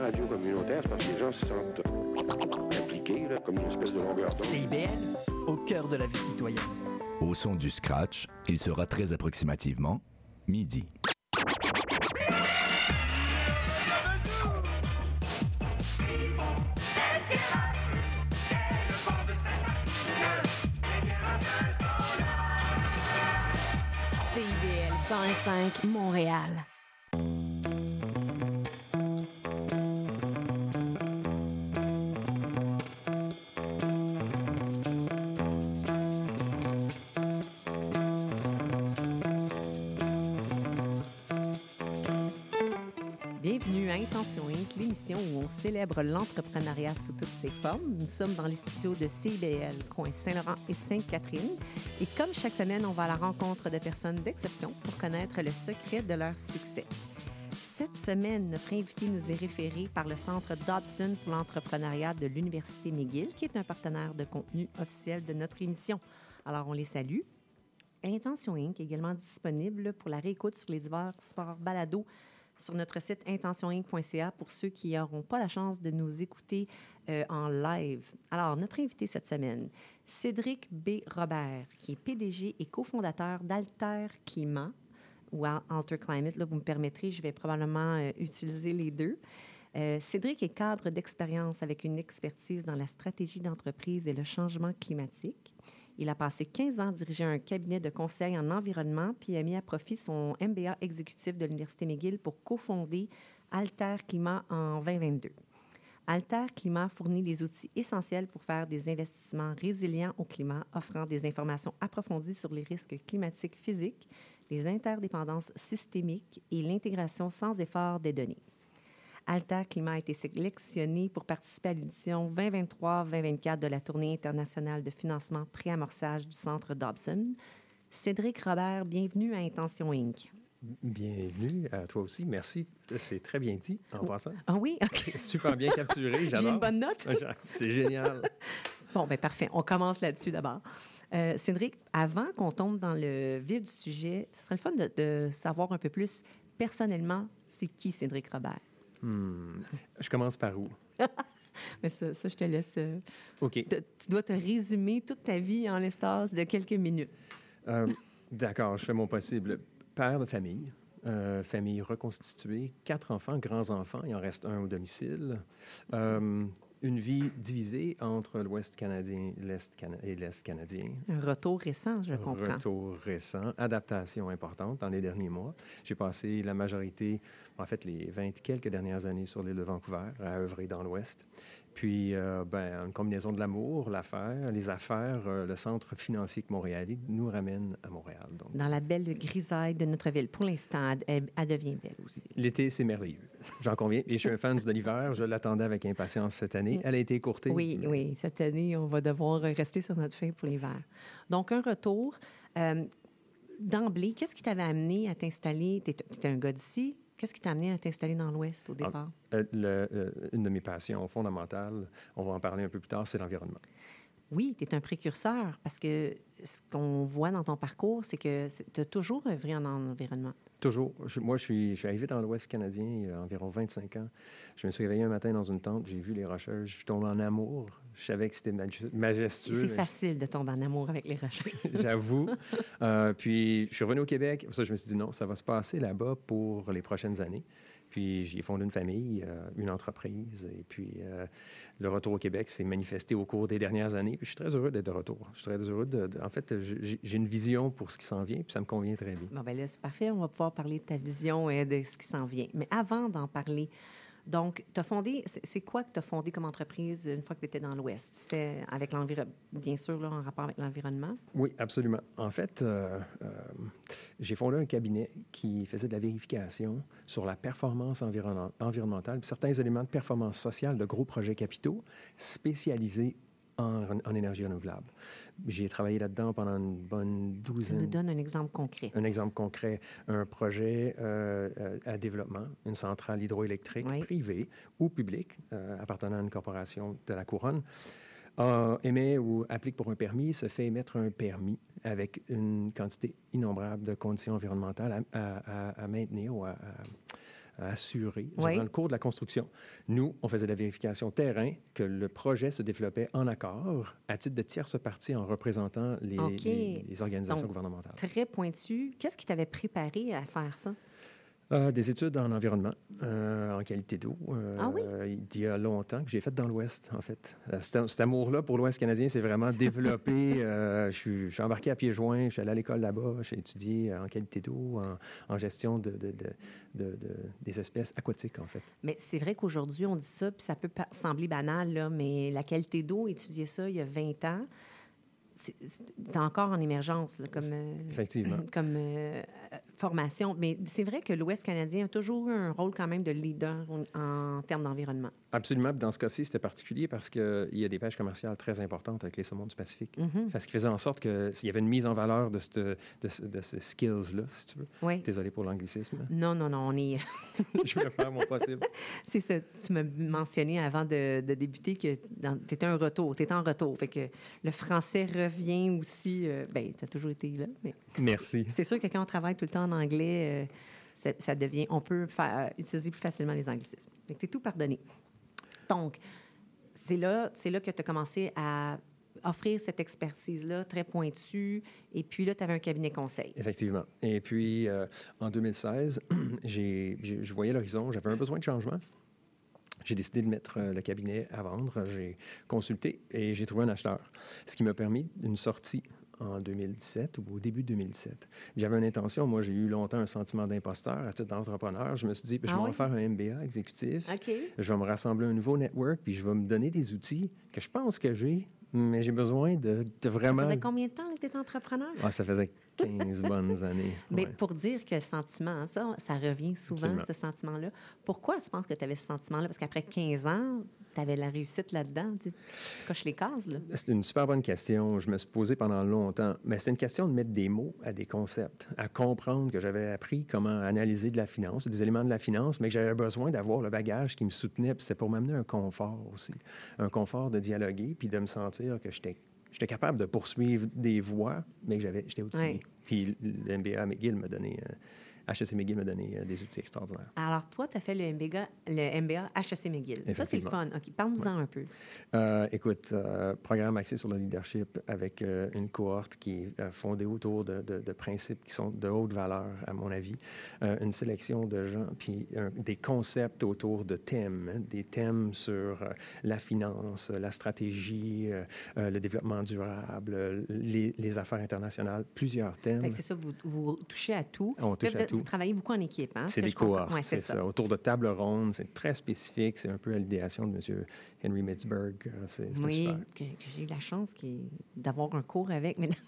radio communautaire, c'est parce que les gens se sentent impliqués, là, comme une espèce de longueur d'onde. CIBL, au cœur de la vie citoyenne. Au son du scratch, il sera très approximativement midi. CIBL 101.5 Montréal. Bienvenue à Intention Inc., l'émission où on célèbre l'entrepreneuriat sous toutes ses formes. Nous sommes dans les studios de CIBL, coin Saint-Laurent et Sainte-Catherine. Et comme chaque semaine, on va à la rencontre de personnes d'exception pour connaître le secret de leur succès. Cette semaine, notre invité nous est référé par le Centre Dobson pour l'entrepreneuriat de l'Université McGill, qui est un partenaire de contenu officiel de notre émission. Alors, on les salue. Intention Inc. est également disponible pour la réécoute sur les divers supports balado sur notre site intentioninc.ca pour ceux qui n'auront pas la chance de nous écouter en live. Alors, notre invité cette semaine, Cédric B. Robert, qui est PDG et cofondateur d'Alter Climat, ou Alter Climate. Là, vous me permettrez, je vais probablement utiliser les deux. Cédric est cadre d'expérience avec une expertise dans la stratégie d'entreprise et le changement climatique. Il a passé 15 ans à diriger un cabinet de conseil en environnement, puis a mis à profit son MBA exécutif de l'Université McGill pour cofonder Alter Climat en 2022. Alter Climat fournit des outils essentiels pour faire des investissements résilients au climat, offrant des informations approfondies sur les risques climatiques physiques, les interdépendances systémiques et l'intégration sans effort des données. Alter Climat a été sélectionné pour participer à l'édition 2023-2024 de la Tournée internationale de financement pré-amorçage du Centre Dobson. Cédric Robert, bienvenue à Intention Inc. Bienvenue à toi aussi. Merci. C'est très bien dit, en passant. Ah oui? OK. Super bien capturé. J'adore. J'ai une bonne note? C'est génial. Bon, bien parfait. On commence là-dessus d'abord. Cédric, avant qu'on tombe dans le vif du sujet, ce serait le fun de savoir un peu plus personnellement, c'est qui Cédric Robert? Je commence par où? Mais ça, je te laisse. OK. Tu dois te résumer toute ta vie en l'espace de quelques minutes. D'accord, je fais mon possible. Père de famille, famille reconstituée, 4 enfants, grands-enfants, il en reste un au domicile. Une vie divisée entre l'Ouest canadien et l'Est canadien. Un retour récent, je comprends. Retour récent, adaptation importante dans les derniers mois. J'ai passé la majorité, en fait les 20 quelques dernières années sur l'île de Vancouver, à œuvrer dans l'Ouest. Puis, une combinaison de l'amour, l'affaire, les affaires, le centre financier montréalais nous ramène à Montréal. Donc. Dans la belle grisaille de notre ville. Pour l'instant, elle devient belle aussi. L'été, c'est merveilleux. J'en conviens. Et je suis un fan de l'hiver. Je l'attendais avec impatience cette année. Elle a été écourtée. Oui. Cette année, on va devoir rester sur notre fin pour l'hiver. Donc, un retour. D'emblée, qu'est-ce qui t'avait amené à t'installer? Tu étais un gars d'ici. Qu'est-ce qui t'a amené à t'installer dans l'Ouest au départ? Une de mes passions fondamentales, on va en parler un peu plus tard, c'est l'environnement. Oui, tu es un précurseur parce que ce qu'on voit dans ton parcours, c'est que tu as toujours œuvré en environnement. Toujours. Moi, je suis arrivé dans l'Ouest canadien il y a environ 25 ans. Je me suis réveillé un matin dans une tente, j'ai vu les Rocheuses, je suis tombé en amour. Je savais que c'était majestueux. C'est facile de tomber en amour avec les Rocheuses. J'avoue. Puis, je suis revenu au Québec. Pour ça, je me suis dit non, ça va se passer là-bas pour les prochaines années. Puis, j'ai fondé une famille, une entreprise. Et puis, le retour au Québec s'est manifesté au cours des dernières années. Puis, je suis très heureux d'être de retour. Je suis très heureux en fait, j'ai une vision pour ce qui s'en vient, puis ça me convient très bien. Bon, bien là, c'est parfait. On va pouvoir parler de ta vision et de ce qui s'en vient. Mais avant d'en parler, donc, tu as fondé... C'est quoi que tu as fondé comme entreprise une fois que tu étais dans l'Ouest? C'était avec l'environnement, bien sûr, là, en rapport avec l'environnement? Oui, absolument. En fait, j'ai fondé un cabinet qui faisait de la vérification sur la performance environnementale, puis certains éléments de performance sociale de gros projets capitaux spécialisés en énergie renouvelable. J'ai travaillé là-dedans pendant une bonne douzaine... Tu nous donnes un exemple concret. Un exemple concret, un projet à développement, une centrale hydroélectrique privée ou publique appartenant à une corporation de la Couronne, émet ou applique pour un permis, se fait émettre un permis avec une quantité innombrable de conditions environnementales à maintenir ou à assurer Oui. durant le cours de la construction. Nous, on faisait la vérification terrain que le projet se développait en accord à titre de tierce partie en représentant OK. les organisations Donc, gouvernementales. Très pointu. Qu'est-ce qui t'avait préparé à faire ça? Des études en environnement, en qualité d'eau. Ah oui? Il y a longtemps que j'ai fait dans l'Ouest, en fait. Cet amour-là pour l'Ouest canadien s'est vraiment développé. Je suis embarqué à pieds joints, je suis allé à l'école là-bas, j'ai étudié en qualité d'eau, en gestion des espèces aquatiques, en fait. Mais c'est vrai qu'aujourd'hui, on dit ça, puis ça peut sembler banal, là, mais la qualité d'eau, étudier ça il y a 20 ans, c'est encore en émergence, là, Effectivement. comme formation. Mais c'est vrai que l'Ouest canadien a toujours eu un rôle quand même de leader en termes d'environnement. Absolument. Puis dans ce cas-ci, c'était particulier parce qu'il y a des pêches commerciales très importantes avec les saumons du Pacifique. Mm-hmm. Ce qui faisait en sorte qu'il y avait une mise en valeur de ces skills-là, si tu veux. Oui. Désolé pour l'anglicisme. Non, on est... Je vais faire mon possible. C'est ça. Tu m'as mentionné avant de débuter que tu étais en retour. Fait que le français revient aussi... Bien, tu as toujours été là, mais... Merci. C'est sûr que quand on travaille tout le temps en anglais, ça devient... On peut utiliser plus facilement les anglicismes. Fait que t'es tout pardonné. Donc, c'est là que tu as commencé à offrir cette expertise-là très pointue. Et puis là, tu avais un cabinet conseil. Effectivement. Et puis, en 2016, je voyais l'horizon. J'avais un besoin de changement. J'ai décidé de mettre le cabinet à vendre. J'ai consulté et j'ai trouvé un acheteur. Ce qui m'a permis une sortie en 2017 ou au début de 2017. J'avais une intention. Moi, j'ai eu longtemps un sentiment d'imposteur à titre d'entrepreneur. Je me suis dit, je vais faire un MBA exécutif. OK. Je vais me rassembler un nouveau network, puis je vais me donner des outils que je pense que j'ai, mais j'ai besoin de vraiment... Ça faisait combien de temps que tu étais entrepreneur? Ça faisait 15 bonnes années. Mais Ouais. pour dire que le sentiment, ça revient souvent, Absolument. ce sentiment-là. Pourquoi tu penses que tu avais ce sentiment-là? Parce qu'après 15 ans, tu avais la réussite là-dedans. Tu coches les cases, là. C'est une super bonne question. Je me suis posé pendant longtemps. Mais c'est une question de mettre des mots à des concepts, à comprendre que j'avais appris comment analyser de la finance, des éléments de la finance, mais que j'avais besoin d'avoir le bagage qui me soutenait. Puis c'était pour m'amener un confort aussi. Un confort de dialoguer, puis de me sentir que j'étais capable de poursuivre des voies, mais que j'étais outillé. Oui. Puis le MBA McGill m'a donné... HEC McGill m'a donné des outils extraordinaires. Alors, toi, tu as fait le MBA HEC McGill. Ça, c'est le fun. OK, parle-nous-en un peu. Écoute, programme axé sur le leadership avec une cohorte qui est fondée autour de principes qui sont de haute valeur, à mon avis. Une sélection de gens, puis des concepts autour de thèmes, hein, des thèmes sur la finance, la stratégie, le développement durable, les affaires internationales, plusieurs thèmes. Fait que c'est ça, vous touchez à tout. On touche à tout. Vous travaillez beaucoup en équipe, hein? C'est des cohortes, ouais, c'est ça. Autour de table ronde, c'est très spécifique. C'est un peu à l'idéation de M. Henry Mitzberg. C'est oui, super. que j'ai eu la chance d'avoir un cours avec. Mais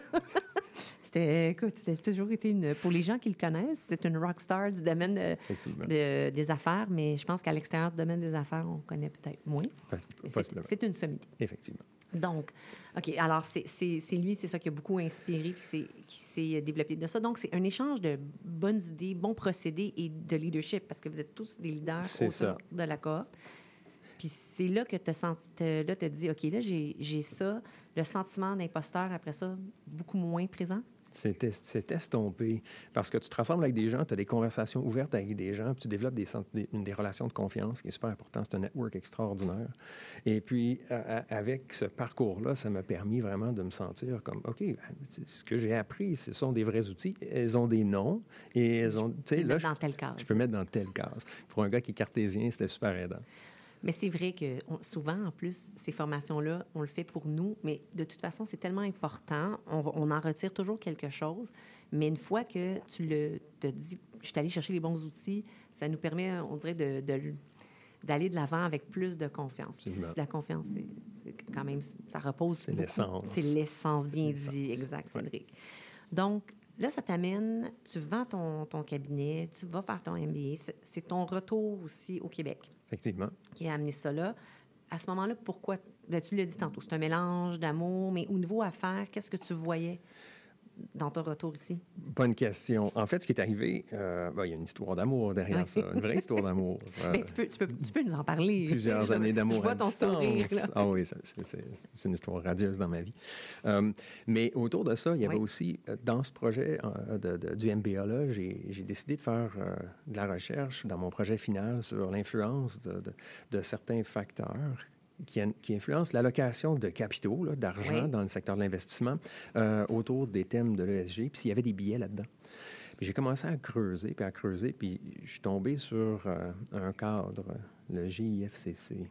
écoute, c'était toujours été pour les gens qui le connaissent, c'est une rockstar du domaine des affaires, mais je pense qu'à l'extérieur du domaine des affaires, on connaît peut-être moins. C'est une sommité. Effectivement. Donc, OK, alors c'est lui, c'est ça qui a beaucoup inspiré puis qui s'est développé de ça. Donc, c'est un échange de bonnes idées, bons procédés et de leadership, parce que vous êtes tous des leaders autour de la cohorte. Puis c'est là que tu as dit, OK, là, j'ai ça, le sentiment d'imposteur, après ça, beaucoup moins présent. C'est estompé. Parce que tu te rassembles avec des gens, tu as des conversations ouvertes avec des gens, puis tu développes des relations de confiance, qui est super important. C'est un network extraordinaire. Et puis, avec ce parcours-là, ça m'a permis vraiment de me sentir comme, OK, ce que j'ai appris, ce sont des vrais outils. Elles ont des noms et elles ont... Tu sais, là, dans telle case. Je peux mettre dans telle case. Pour un gars qui est cartésien, c'était super aidant. Mais c'est vrai que souvent, en plus, ces formations-là, on le fait pour nous, mais de toute façon, c'est tellement important. On en retire toujours quelque chose. Mais une fois que tu te dis, je suis allé chercher les bons outils, ça nous permet, on dirait, d'aller de l'avant avec plus de confiance. Puis la confiance, c'est quand même, ça repose. C'est l'essence. C'est l'essence, bien dit, exact, Cédric. Donc, là, ça t'amène, tu vends ton cabinet, tu vas faire ton MBA. C'est ton retour aussi au Québec. Effectivement. Qui a amené ça là. À ce moment-là, pourquoi? Là, tu l'as dit tantôt, c'est un mélange d'amour, mais au niveau affaires, qu'est-ce que tu voyais? dans ton retour ici? Bonne question. En fait, ce qui est arrivé, il y a une histoire d'amour derrière ça, une vraie histoire d'amour. Bien, tu peux nous en parler. Plusieurs années d'amour Je vois à ton distance. sourire, là. Ah oui, c'est une histoire radieuse dans ma vie. Mais autour de ça, il y avait aussi, dans ce projet du MBA-là, j'ai décidé de faire de la recherche dans mon projet final sur l'influence de certains facteurs qui influencent l'allocation de capitaux, là, d'argent dans le secteur de l'investissement autour des thèmes de l'ESG, puis s'il y avait des billets là-dedans. Puis j'ai commencé à creuser, puis je suis tombé sur un cadre, le GIFCC.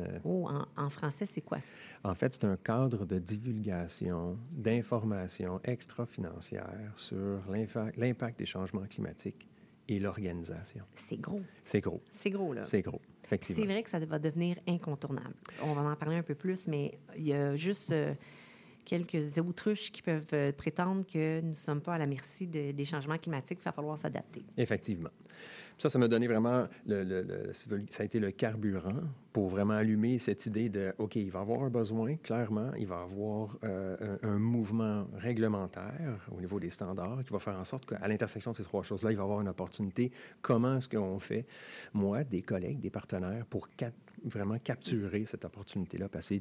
En français, c'est quoi ça? En fait, c'est un cadre de divulgation d'informations extra-financières sur l'impact des changements climatiques et l'organisation. C'est gros. C'est gros. C'est gros, là. C'est gros, effectivement. C'est vrai que ça va devenir incontournable. On va en parler un peu plus, mais il y a juste quelques autruches qui peuvent prétendre que nous ne sommes pas à la merci des changements climatiques. Il va falloir s'adapter. Effectivement. Ça m'a donné vraiment, ça a été le carburant pour vraiment allumer cette idée de, OK, il va y avoir un besoin, clairement, il va y avoir un mouvement réglementaire au niveau des standards qui va faire en sorte qu'à l'intersection de ces trois choses-là, il va y avoir une opportunité. Comment est-ce qu'on fait, moi, des collègues, des partenaires, pour vraiment capturer cette opportunité-là, passer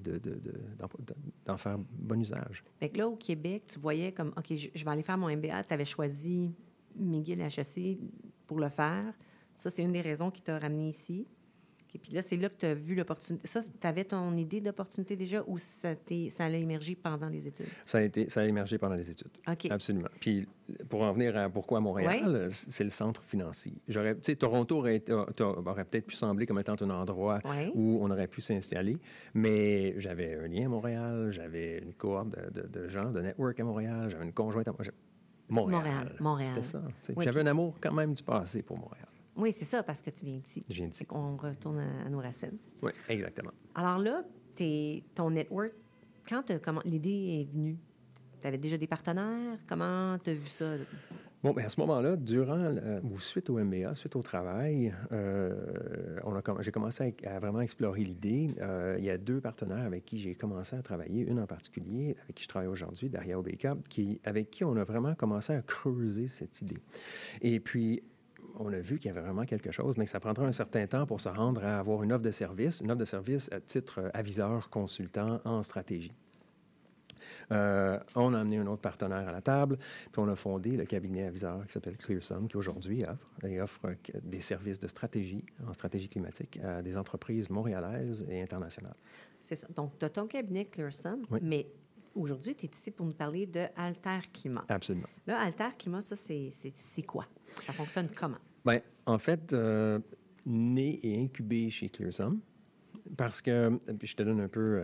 d'en faire bon usage? Fait que là, au Québec, tu voyais comme, OK, je vais aller faire mon MBA. Tu avais choisi McGill HEC pour le faire. Ça, c'est une des raisons qui t'a ramené ici. Et puis là, c'est là que tu as vu l'opportunité. Ça, tu avais ton idée d'opportunité déjà ou ça allait émerger pendant les études? Ça a émergé pendant les études. OK. Absolument. Puis pour en venir à pourquoi Montréal, c'est le centre financier. Toronto aurait peut-être pu sembler comme étant un endroit où on aurait pu s'installer, mais j'avais un lien à Montréal, j'avais une cohorte de gens, de network à Montréal, j'avais une conjointe à Montréal. C'était ça. J'avais un amour quand même du passé pour Montréal. Oui, c'est ça, parce que tu viens d'ici. Je viens d'ici. On retourne à nos racines. Oui, exactement. Alors là, ton network, quand l'idée est venue, tu avais déjà des partenaires? Comment tu as vu ça? Bon, bien, à ce moment-là, suite au MBA, suite au travail, j'ai commencé à vraiment explorer l'idée. Il y a 2 partenaires avec qui j'ai commencé à travailler, une en particulier, avec qui je travaille aujourd'hui, Daria Obeka, avec qui on a vraiment commencé à creuser cette idée. Et puis, on a vu qu'il y avait vraiment quelque chose, mais que ça prendra un certain temps pour se rendre à avoir une offre de service à titre aviseur, consultant en stratégie. On a amené un autre partenaire à la table, puis on a fondé le cabinet aviseur qui s'appelle ClearSum, qui aujourd'hui offre des services de stratégie en stratégie climatique à des entreprises montréalaises et internationales. C'est ça. Donc, tu as ton cabinet ClearSum, mais aujourd'hui, tu es ici pour nous parler de Alter Climat. Absolument. Là, Alter Climat, ça, c'est quoi? Ça fonctionne comment? Bien, en fait, né et incubé chez ClearSum, parce que, puis je te donne un peu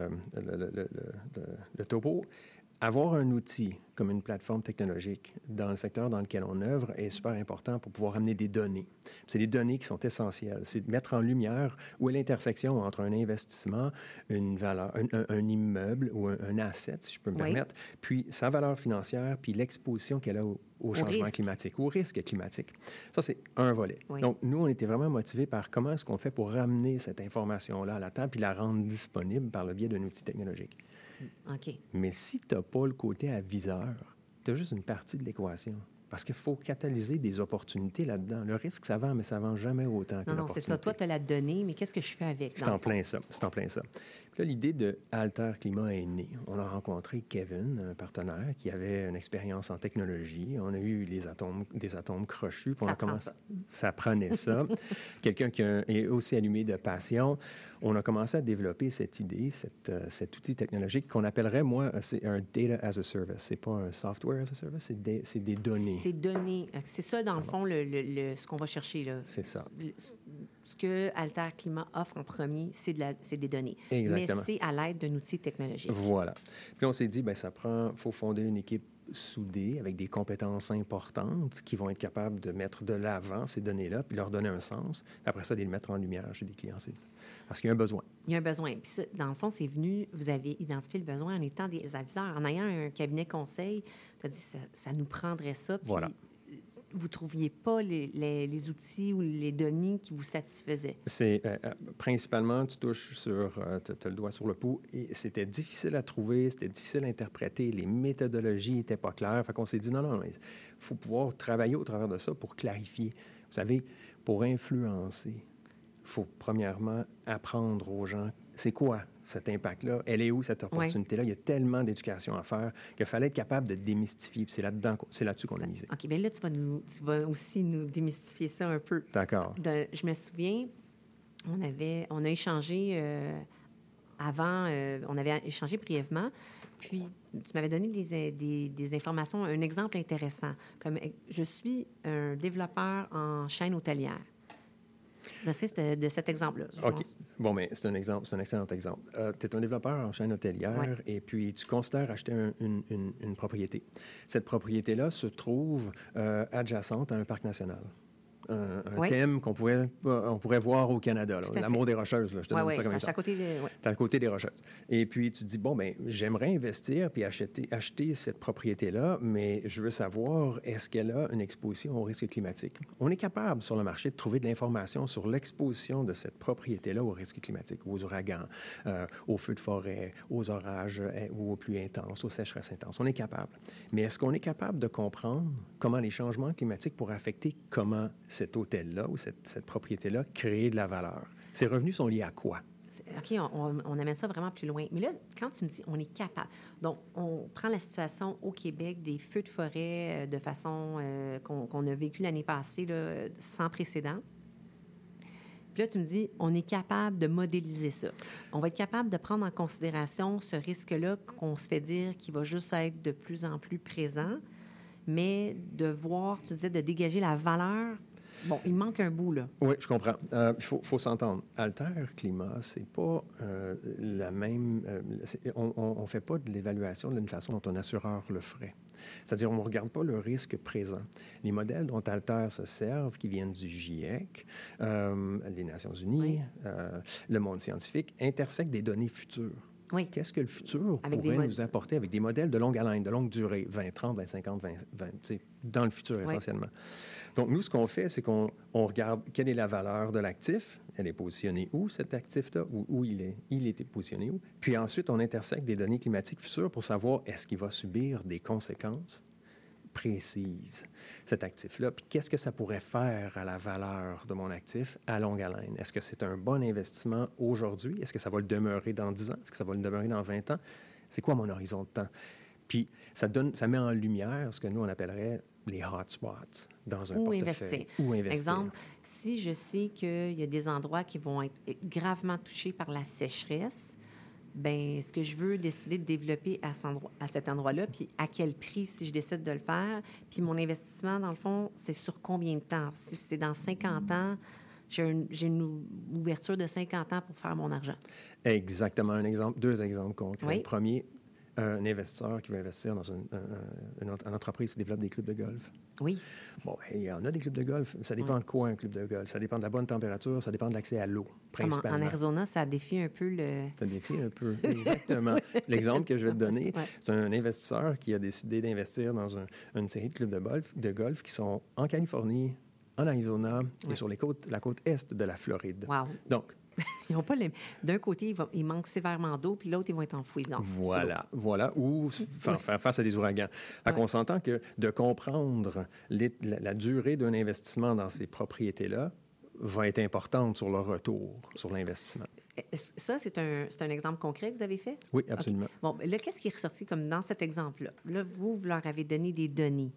le topo, avoir un outil comme une plateforme technologique dans le secteur dans lequel on œuvre est super important pour pouvoir amener des données. C'est des données qui sont essentielles. C'est de mettre en lumière où est l'intersection entre un investissement, une valeur, un immeuble ou un asset, si je peux me permettre, puis sa valeur financière, puis l'exposition qu'elle a au changement climatique, au risque climatique. Ça, c'est un volet. Oui. Donc, nous, on était vraiment motivés par comment est-ce qu'on fait pour ramener cette information-là à la table puis la rendre disponible par le biais d'un outil technologique. OK. Mais si tu n'as pas le côté aviseur, tu as juste une partie de l'équation. Parce qu'il faut catalyser des opportunités là-dedans. Le risque, ça vend, mais ça ne vend jamais autant que l'opportunité. Non, c'est ça. Toi, tu as la donnée, mais qu'est-ce que je fais avec? C'est en plein ça. C'est en plein ça. Puis là, l'idée de Alter Climat est née. On a rencontré Kevin, un partenaire qui avait une expérience en technologie. On a eu des atomes crochus. Puis ça prenait ça. Quelqu'un qui est aussi allumé de passion. On a commencé à développer cette idée, cet outil technologique qu'on appellerait, moi, c'est un data as a service. C'est pas un software as a service, c'est des données. C'est données. C'est ça, dans le fond, ce qu'on va chercher, là. C'est ça. Ce que Alter Climat offre en premier, c'est des données. Exactement. Mais c'est à l'aide d'un outil technologique. Voilà. Puis on s'est dit, bien, faut fonder une équipe soudée avec des compétences importantes qui vont être capables de mettre de l'avant ces données-là, puis leur donner un sens. Après ça, de les mettre en lumière chez des clients. Parce qu'il y a un besoin. Il y a un besoin. Puis ça, dans le fond, c'est venu, vous avez identifié le besoin en étant des aviseurs. En ayant un cabinet conseil, tu as dit, ça nous prendrait ça. Puis, voilà. vous ne trouviez pas les outils ou les données qui vous satisfaisaient? C'est principalement, tu touches sur, tu as le doigt sur le pouls, et c'était difficile à trouver, c'était difficile à interpréter, les méthodologies n'étaient pas claires. Fait qu'on s'est dit, non, il faut pouvoir travailler au travers de ça pour clarifier. Vous savez, pour influencer, il faut premièrement apprendre aux gens, c'est quoi cet impact-là? Elle est où, cette opportunité-là? Il y a tellement d'éducation à faire qu'il fallait être capable de démystifier. Puis c'est là-dessus qu'on a misé. OK, bien là, tu vas aussi nous démystifier ça un peu. D'accord. Je me souviens, on a échangé avant, on avait échangé brièvement, puis tu m'avais donné des informations, un exemple intéressant. Comme je suis un développeur en chaîne hôtelière. Je sais de cet exemple-là. OK. Bon, mais c'est un excellent exemple. Tu es un développeur en chaîne hôtelière et puis tu considères acheter une propriété. Cette propriété-là se trouve adjacente à un parc national. Un thème qu'on pourrait voir au Canada, l'amour des Rocheuses. Là, je te donne ça comme exemple. C'est à côté des Rocheuses. Et puis, tu te dis, bon, bien, j'aimerais investir puis acheter cette propriété-là, mais je veux savoir, est-ce qu'elle a une exposition au risque climatique? On est capable, sur le marché, de trouver de l'information sur l'exposition de cette propriété-là au risque climatique, aux ouragans, aux feux de forêt, aux orages ou aux pluies intenses, aux sécheresses intenses. On est capable. Mais est-ce qu'on est capable de comprendre comment les changements climatiques pourraient affecter comment cet hôtel-là ou cette propriété-là crée de la valeur? Ces revenus sont liés à quoi? OK, on amène ça vraiment plus loin. Mais là, quand tu me dis on est capable, donc on prend la situation au Québec des feux de forêt de façon qu'on a vécu l'année passée, là, sans précédent. Puis là, tu me dis on est capable de modéliser ça. On va être capable de prendre en considération ce risque-là qu'on se fait dire qui va juste être de plus en plus présent, mais de voir, tu disais, de dégager la valeur. Bon, il manque un bout, là. Oui, je comprends. Il faut s'entendre. Alter Climat, c'est pas la même... on ne fait pas de l'évaluation d'une façon dont un assureur le ferait. C'est-à-dire, on ne regarde pas le risque présent. Les modèles dont Alter se servent, qui viennent du GIEC, les Nations unies, le monde scientifique, intersectent des données futures. Oui. Qu'est-ce que le futur pourrait nous apporter avec des modèles de longue haleine, de longue durée, 20, 30, 20, 50, 20, dans le futur essentiellement. Donc, nous, ce qu'on fait, c'est qu'on regarde quelle est la valeur de l'actif, elle est positionnée où, cet actif-là, où il est positionné où. Puis ensuite, on intersecte des données climatiques futures pour savoir est-ce qu'il va subir des conséquences précises, cet actif-là. Puis qu'est-ce que ça pourrait faire à la valeur de mon actif à longue haleine? Est-ce que c'est un bon investissement aujourd'hui? Est-ce que ça va le demeurer dans 10 ans? Est-ce que ça va le demeurer dans 20 ans? C'est quoi mon horizon de temps? Puis ça met en lumière ce que nous, on appellerait les hotspots dans un portefeuille. Où investir. Exemple, si je sais qu'il y a des endroits qui vont être gravement touchés par la sécheresse, bien, est-ce que je veux décider de développer à cet endroit-là, puis à quel prix si je décide de le faire? Puis mon investissement, dans le fond, c'est sur combien de temps? Si c'est dans 50 ans, j'ai une ouverture de 50 ans pour faire mon argent. Exactement. Deux exemples concrets. Oui. Le premier, un investisseur qui veut investir dans une entreprise qui développe des clubs de golf. Oui. Bon, il y en a des clubs de golf. Ça dépend de quoi, un club de golf? Ça dépend de la bonne température, ça dépend de l'accès à l'eau, principalement. En Arizona, ça défie un peu le... Ça défie un peu, exactement. L'exemple que je vais te donner, c'est un investisseur qui a décidé d'investir dans une série de clubs de golf qui sont en Californie, en Arizona et sur la côte est de la Floride. Wow. Donc, ils ont pas d'un côté, il manque sévèrement d'eau, puis l'autre, ils vont être enfouis. Voilà. Ou faire face à des ouragans. Fait qu'on s'entend que de comprendre la durée d'un investissement dans ces propriétés-là va être importante sur le retour sur l'investissement. Ça, c'est un exemple concret que vous avez fait? Oui, absolument. Okay. Bon, là, qu'est-ce qui est ressorti comme dans cet exemple-là? Là, vous leur avez donné des données.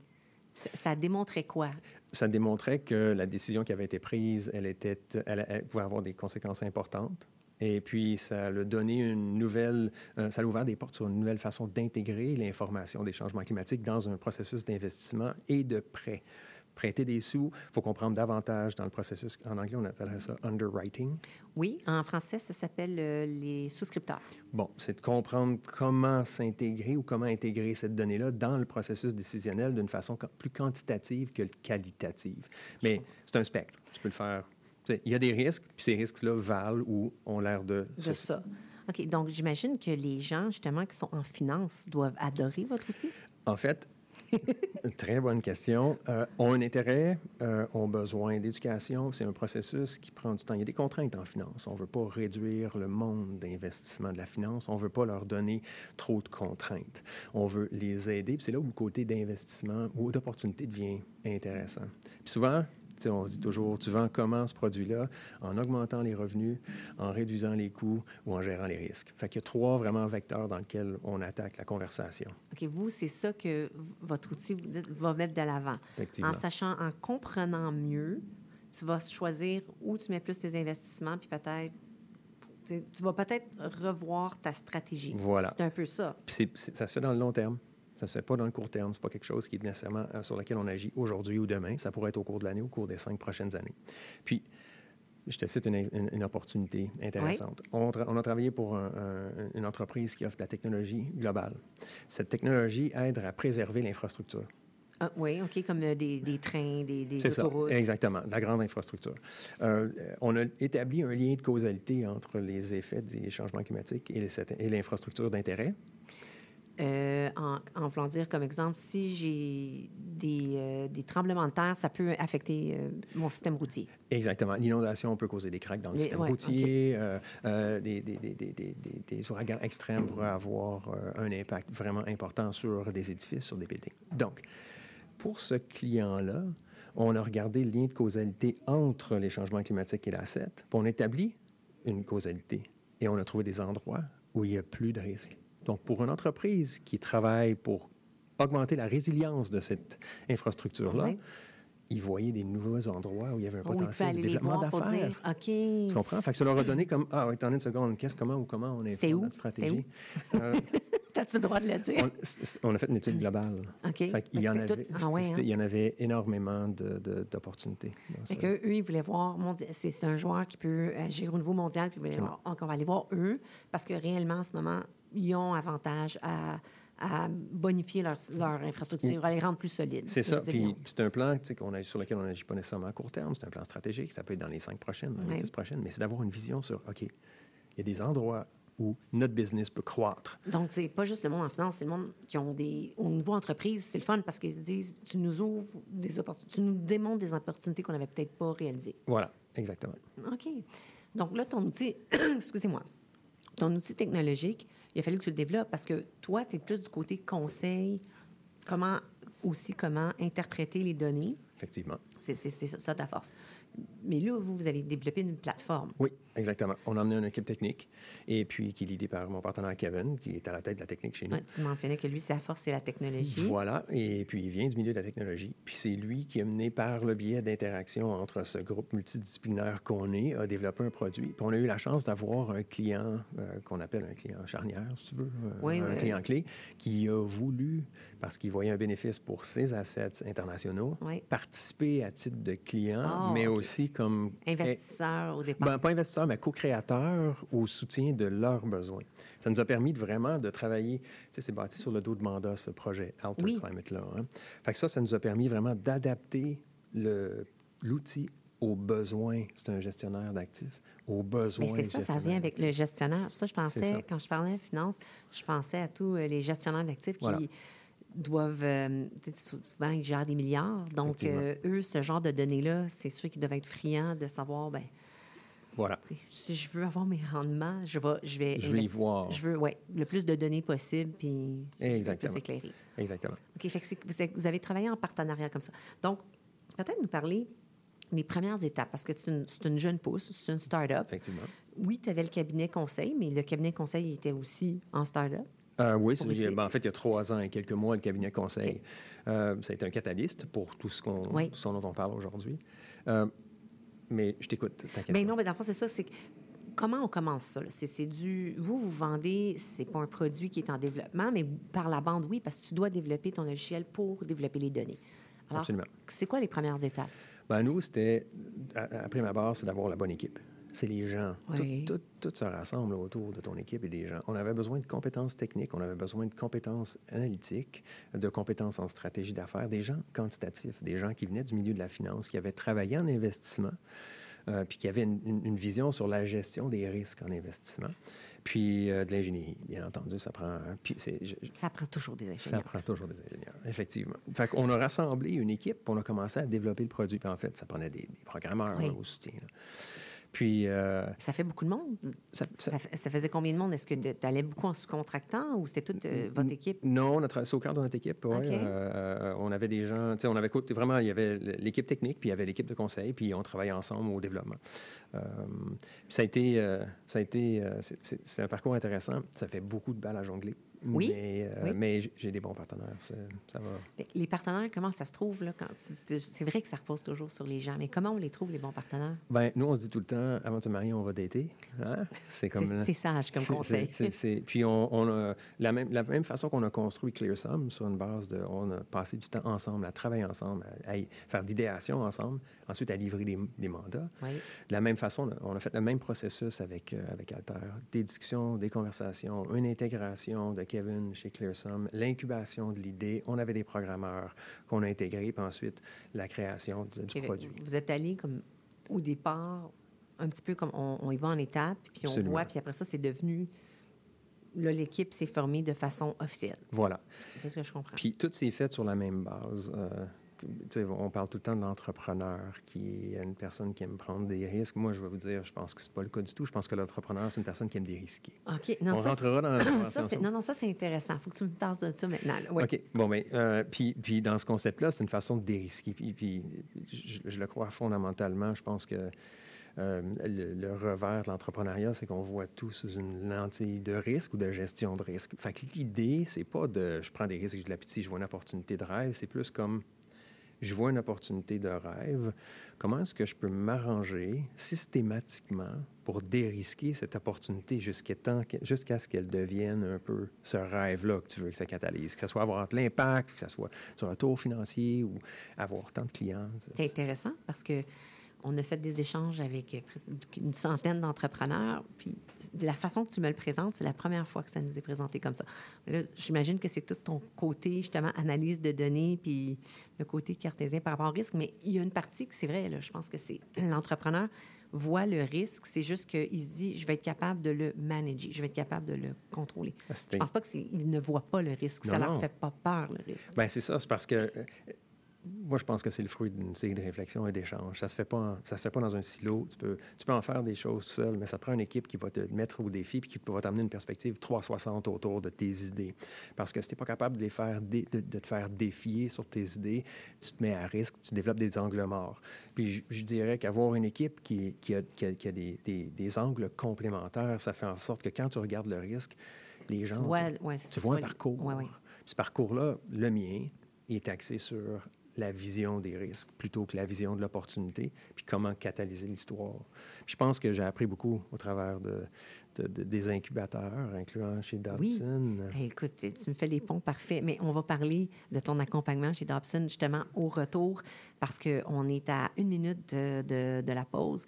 Ça démontrait quoi? Ça démontrait que la décision qui avait été prise, elle pouvait avoir des conséquences importantes. Et puis, ça a donné ça a ouvert des portes sur une nouvelle façon d'intégrer l'information des changements climatiques dans un processus d'investissement et de prêt. Prêter des sous, il faut comprendre davantage dans le processus. En anglais, on appellerait ça « underwriting ». Oui, en français, ça s'appelle les souscripteurs. Bon, c'est de comprendre comment s'intégrer ou comment intégrer cette donnée-là dans le processus décisionnel d'une façon plus quantitative que qualitative. Mais c'est un spectre. Tu peux le faire. Il y a des risques, puis ces risques-là valent ou ont l'air de ça. OK, donc j'imagine que les gens, justement, qui sont en finance doivent adorer votre outil? En fait, Très bonne question. Ont un intérêt, ont besoin d'éducation. C'est un processus qui prend du temps. Il y a des contraintes en finance. On ne veut pas réduire le monde d'investissement de la finance. On ne veut pas leur donner trop de contraintes. On veut les aider. Puis c'est là où le côté d'investissement ou d'opportunité devient intéressant. Puis souvent, on se dit toujours, tu vends comment ce produit-là? En augmentant les revenus, en réduisant les coûts ou en gérant les risques. Fait qu'il y a 3 vraiment vecteurs dans lesquels on attaque la conversation. OK, vous, c'est ça que votre outil va mettre de l'avant. Effectivement. En sachant, en comprenant mieux, tu vas choisir où tu mets plus tes investissements, puis peut-être, tu vas peut-être revoir ta stratégie. Voilà. C'est un peu ça. Puis ça se fait dans le long terme. Ça ne se fait pas dans le court terme. Ce n'est pas quelque chose qui est nécessairement sur lequel on agit aujourd'hui ou demain. Ça pourrait être au cours de l'année, au cours des 5 prochaines années. Puis, je te cite une opportunité intéressante. Oui. On a travaillé pour une entreprise qui offre de la technologie globale. Cette technologie aide à préserver l'infrastructure. Ah, oui, OK, comme des trains, des autoroutes. C'est ça, exactement, de la grande infrastructure. On a établi un lien de causalité entre les effets des changements climatiques et l'infrastructure d'intérêt. En voulant dire, comme exemple, si j'ai des tremblements de terre, ça peut affecter mon système routier. Exactement. L'inondation peut causer des craques dans le système routier. Okay. Des ouragans extrêmes pourraient avoir un impact vraiment important sur des édifices, sur des buildings. Donc, pour ce client-là, on a regardé le lien de causalité entre les changements climatiques et l'asset, puis on établit une causalité. Et on a trouvé des endroits où il y a plus de risques. Donc, pour une entreprise qui travaille pour augmenter la résilience de cette infrastructure-là, oui. Ils voyaient des nouveaux endroits où il y avait un potentiel de développement d'affaires. Okay. Tu comprends? Fait que ça leur a donné comme, attendez une seconde, comment on est fait notre stratégie? T'as-tu le droit de le dire? On a fait une étude globale. OK. Fait qu'il y en avait, il y en avait énormément d'opportunités. Fait qu'eux, ils voulaient voir, c'est un joueur qui peut agir au niveau mondial, puis ils voulaient voir, on va aller voir eux, parce que réellement, en ce moment, ils ont avantage à bonifier leur infrastructure, à les rendre plus solides. C'est ça. Puis c'est un plan sur lequel on n'agit pas nécessairement à court terme. C'est un plan stratégique. Ça peut être dans les 5 prochaines, dans les 10 prochaines. Mais c'est d'avoir une vision sur, OK, il y a des endroits où notre business peut croître. Donc, c'est pas juste le monde en finance, c'est le monde qui ont au niveau entreprise. C'est le fun parce qu'ils se disent, tu nous ouvres des opportunités, tu nous démontres des opportunités qu'on n'avait peut-être pas réalisées. Voilà, exactement. OK. Donc là, ton outil, excusez-moi, ton outil technologique, il a fallu que tu le développes parce que toi, tu es plus du côté conseil, comment interpréter les données. Effectivement. C'est ça ta force. Mais là, vous avez développé une plateforme. Oui, exactement. On a emmené une équipe technique et puis qui est l'idée par mon partenaire Kevin, qui est à la tête de la technique chez nous. Ouais, tu mentionnais que lui, sa force, c'est la technologie. Voilà. Et puis, il vient du milieu de la technologie. Puis, c'est lui qui a mené par le biais d'interaction entre ce groupe multidisciplinaire qu'on est, a développé un produit. Puis, on a eu la chance d'avoir un client qu'on appelle un client charnière, si tu veux, un client clé, qui a voulu, parce qu'il voyait un bénéfice pour ses assets internationaux, participer à titre de client, mais aussi comme... Investisseur au départ. Pas investisseur, mais co-créateur au soutien de leurs besoins. Ça nous a permis vraiment de travailler... Tu sais, c'est bâti sur le dos de mandat, ce projet Alter Climate-là. Hein? Fait que ça nous a permis vraiment d'adapter l'outil aux besoins. C'est un gestionnaire d'actifs, aux besoins. Mais c'est ça vient avec le gestionnaire. Ça, je pensais, quand je parlais de finance, je pensais à tous les gestionnaires d'actifs qui... doivent... souvent, ils gèrent des milliards. Donc, eux, ce genre de données-là, c'est sûr qu'ils doivent être friands de savoir, si je veux avoir mes rendements, je vais y voir. Je veux, le plus de données possible, puis le plus éclairé. Exactement. OK, fait que vous avez travaillé en partenariat comme ça. Donc, peut-être nous parler des premières étapes, parce que c'est une jeune pousse, c'est une start-up. Effectivement. Oui, tu avais le cabinet conseil, mais le cabinet conseil était aussi en start-up. Oui, en fait, il y a 3 ans et quelques mois, le cabinet conseil, ça a été un catalyste pour tout ce dont on parle aujourd'hui. Mais je t'écoute, ta question. Bien non, mais dans le fond, c'est ça, c'est comment on commence ça? Vous vendez, c'est pas un produit qui est en développement, mais par la bande, oui, parce que tu dois développer ton logiciel pour développer les données. Alors, absolument. C'est quoi les premières étapes? Nous, c'était, après ma barre, c'est d'avoir la bonne équipe. C'est les gens. Oui. Tout se rassemble autour de ton équipe et des gens. On avait besoin de compétences techniques, on avait besoin de compétences analytiques, de compétences en stratégie d'affaires, des gens quantitatifs, des gens qui venaient du milieu de la finance, qui avaient travaillé en investissement, puis qui avait une vision sur la gestion des risques en investissement. Puis de l'ingénierie, bien entendu, ça prend... Ça prend toujours des ingénieurs. Ça prend toujours des ingénieurs, effectivement. Fait qu'on a rassemblé une équipe, puis on a commencé à développer le produit. Puis en fait, ça prenait des programmeurs au soutien. Là. Puis... Ça fait beaucoup de monde. Ça faisait combien de monde? Est-ce que tu allais beaucoup en sous-contractant ou c'était toute votre équipe? Non, c'est au cœur de notre équipe. Ouais. Okay. On avait des gens... On avait vraiment, il y avait l'équipe technique, puis il y avait l'équipe de conseil, puis on travaillait ensemble au développement. C'est un parcours intéressant. Ça fait beaucoup de balles à jongler. Oui. Mais j'ai des bons partenaires. Ça va. Les partenaires, comment ça se trouve? Là, c'est vrai que ça repose toujours sur les gens, mais comment on les trouve, les bons partenaires? Bien, nous, on se dit tout le temps, avant de se marier, on va dater. Hein? C'est sage comme conseil. Puis, la même façon qu'on a construit ClearSum sur une base de... On a passé du temps ensemble, à travailler ensemble, à faire d'idéation ensemble, ensuite à livrer des mandats. Oui. De la même façon, on a fait le même processus avec Alter. Des discussions, des conversations, une intégration de Kevin chez ClearSum, l'incubation de l'idée. On avait des programmeurs qu'on a intégrés, puis ensuite la création du produit. Vous êtes allé comme au départ, un petit peu comme on y va en étapes, puis on voit, puis après ça, c'est devenu... Là, l'équipe s'est formée de façon officielle. Voilà. C'est ce que je comprends. Puis tout s'est fait sur la même base. On parle tout le temps de l'entrepreneur qui est une personne qui aime prendre des risques. Moi, je vais vous dire, je pense que c'est pas le cas du tout. Je pense que l'entrepreneur, c'est une personne qui aime dérisquer. OK. Non, on rentrera dans la conversation. Non, ça, c'est intéressant. Il faut que tu me parles de ça maintenant. Oui. OK. Bon, bien, puis dans ce concept-là, c'est une façon de dérisquer. Puis je le crois fondamentalement. Je pense que le revers de l'entrepreneuriat, c'est qu'on voit tout sous une lentille de risque ou de gestion de risque. Fait que l'idée, c'est pas de je prends des risques, j'ai de l'appétit, je vois une opportunité de rêve. C'est plus comme je vois une opportunité de rêve. Comment est-ce que je peux m'arranger systématiquement pour dérisquer cette opportunité jusqu'à ce qu'elle devienne un peu ce rêve-là que tu veux que ça catalyse, que ce soit avoir de l'impact, que ce soit du retour financier ou avoir tant de clients. C'est intéressant parce que on a fait des échanges avec une centaine d'entrepreneurs. Puis de la façon que tu me le présentes, c'est la première fois que ça nous est présenté comme ça. Là, j'imagine que c'est tout ton côté, justement, analyse de données, puis le côté cartésien par rapport au risque. Mais il y a une partie que c'est vrai, là, je pense que c'est l'entrepreneur voit le risque, c'est juste qu'il se dit, je vais être capable de le manager, je vais être capable de le contrôler. Je pense pas qu'il ne voit pas le risque. Ça leur fait pas peur, le risque. Bien, c'est ça. C'est parce que... Moi, je pense que c'est le fruit d'une série de réflexions et d'échanges. Ça se fait pas dans un silo. Tu peux en faire des choses seul, mais ça prend une équipe qui va te mettre au défi puis qui va t'amener une perspective 360 autour de tes idées. Parce que si tu n'es pas capable de te faire défier sur tes idées, tu te mets à risque, tu développes des angles morts. Puis je dirais qu'avoir une équipe qui a des angles complémentaires, ça fait en sorte que quand tu regardes le risque, les gens... Tu vois un parcours. Ouais. Ce parcours-là, le mien, il est axé sur la vision des risques plutôt que la vision de l'opportunité, puis comment catalyser l'histoire. Puis je pense que j'ai appris beaucoup au travers des incubateurs, incluant chez Dobson. Oui. Écoute, tu me fais les ponts parfaits, mais on va parler de ton accompagnement chez Dobson justement au retour, parce qu'on est à 1 minute de la pause.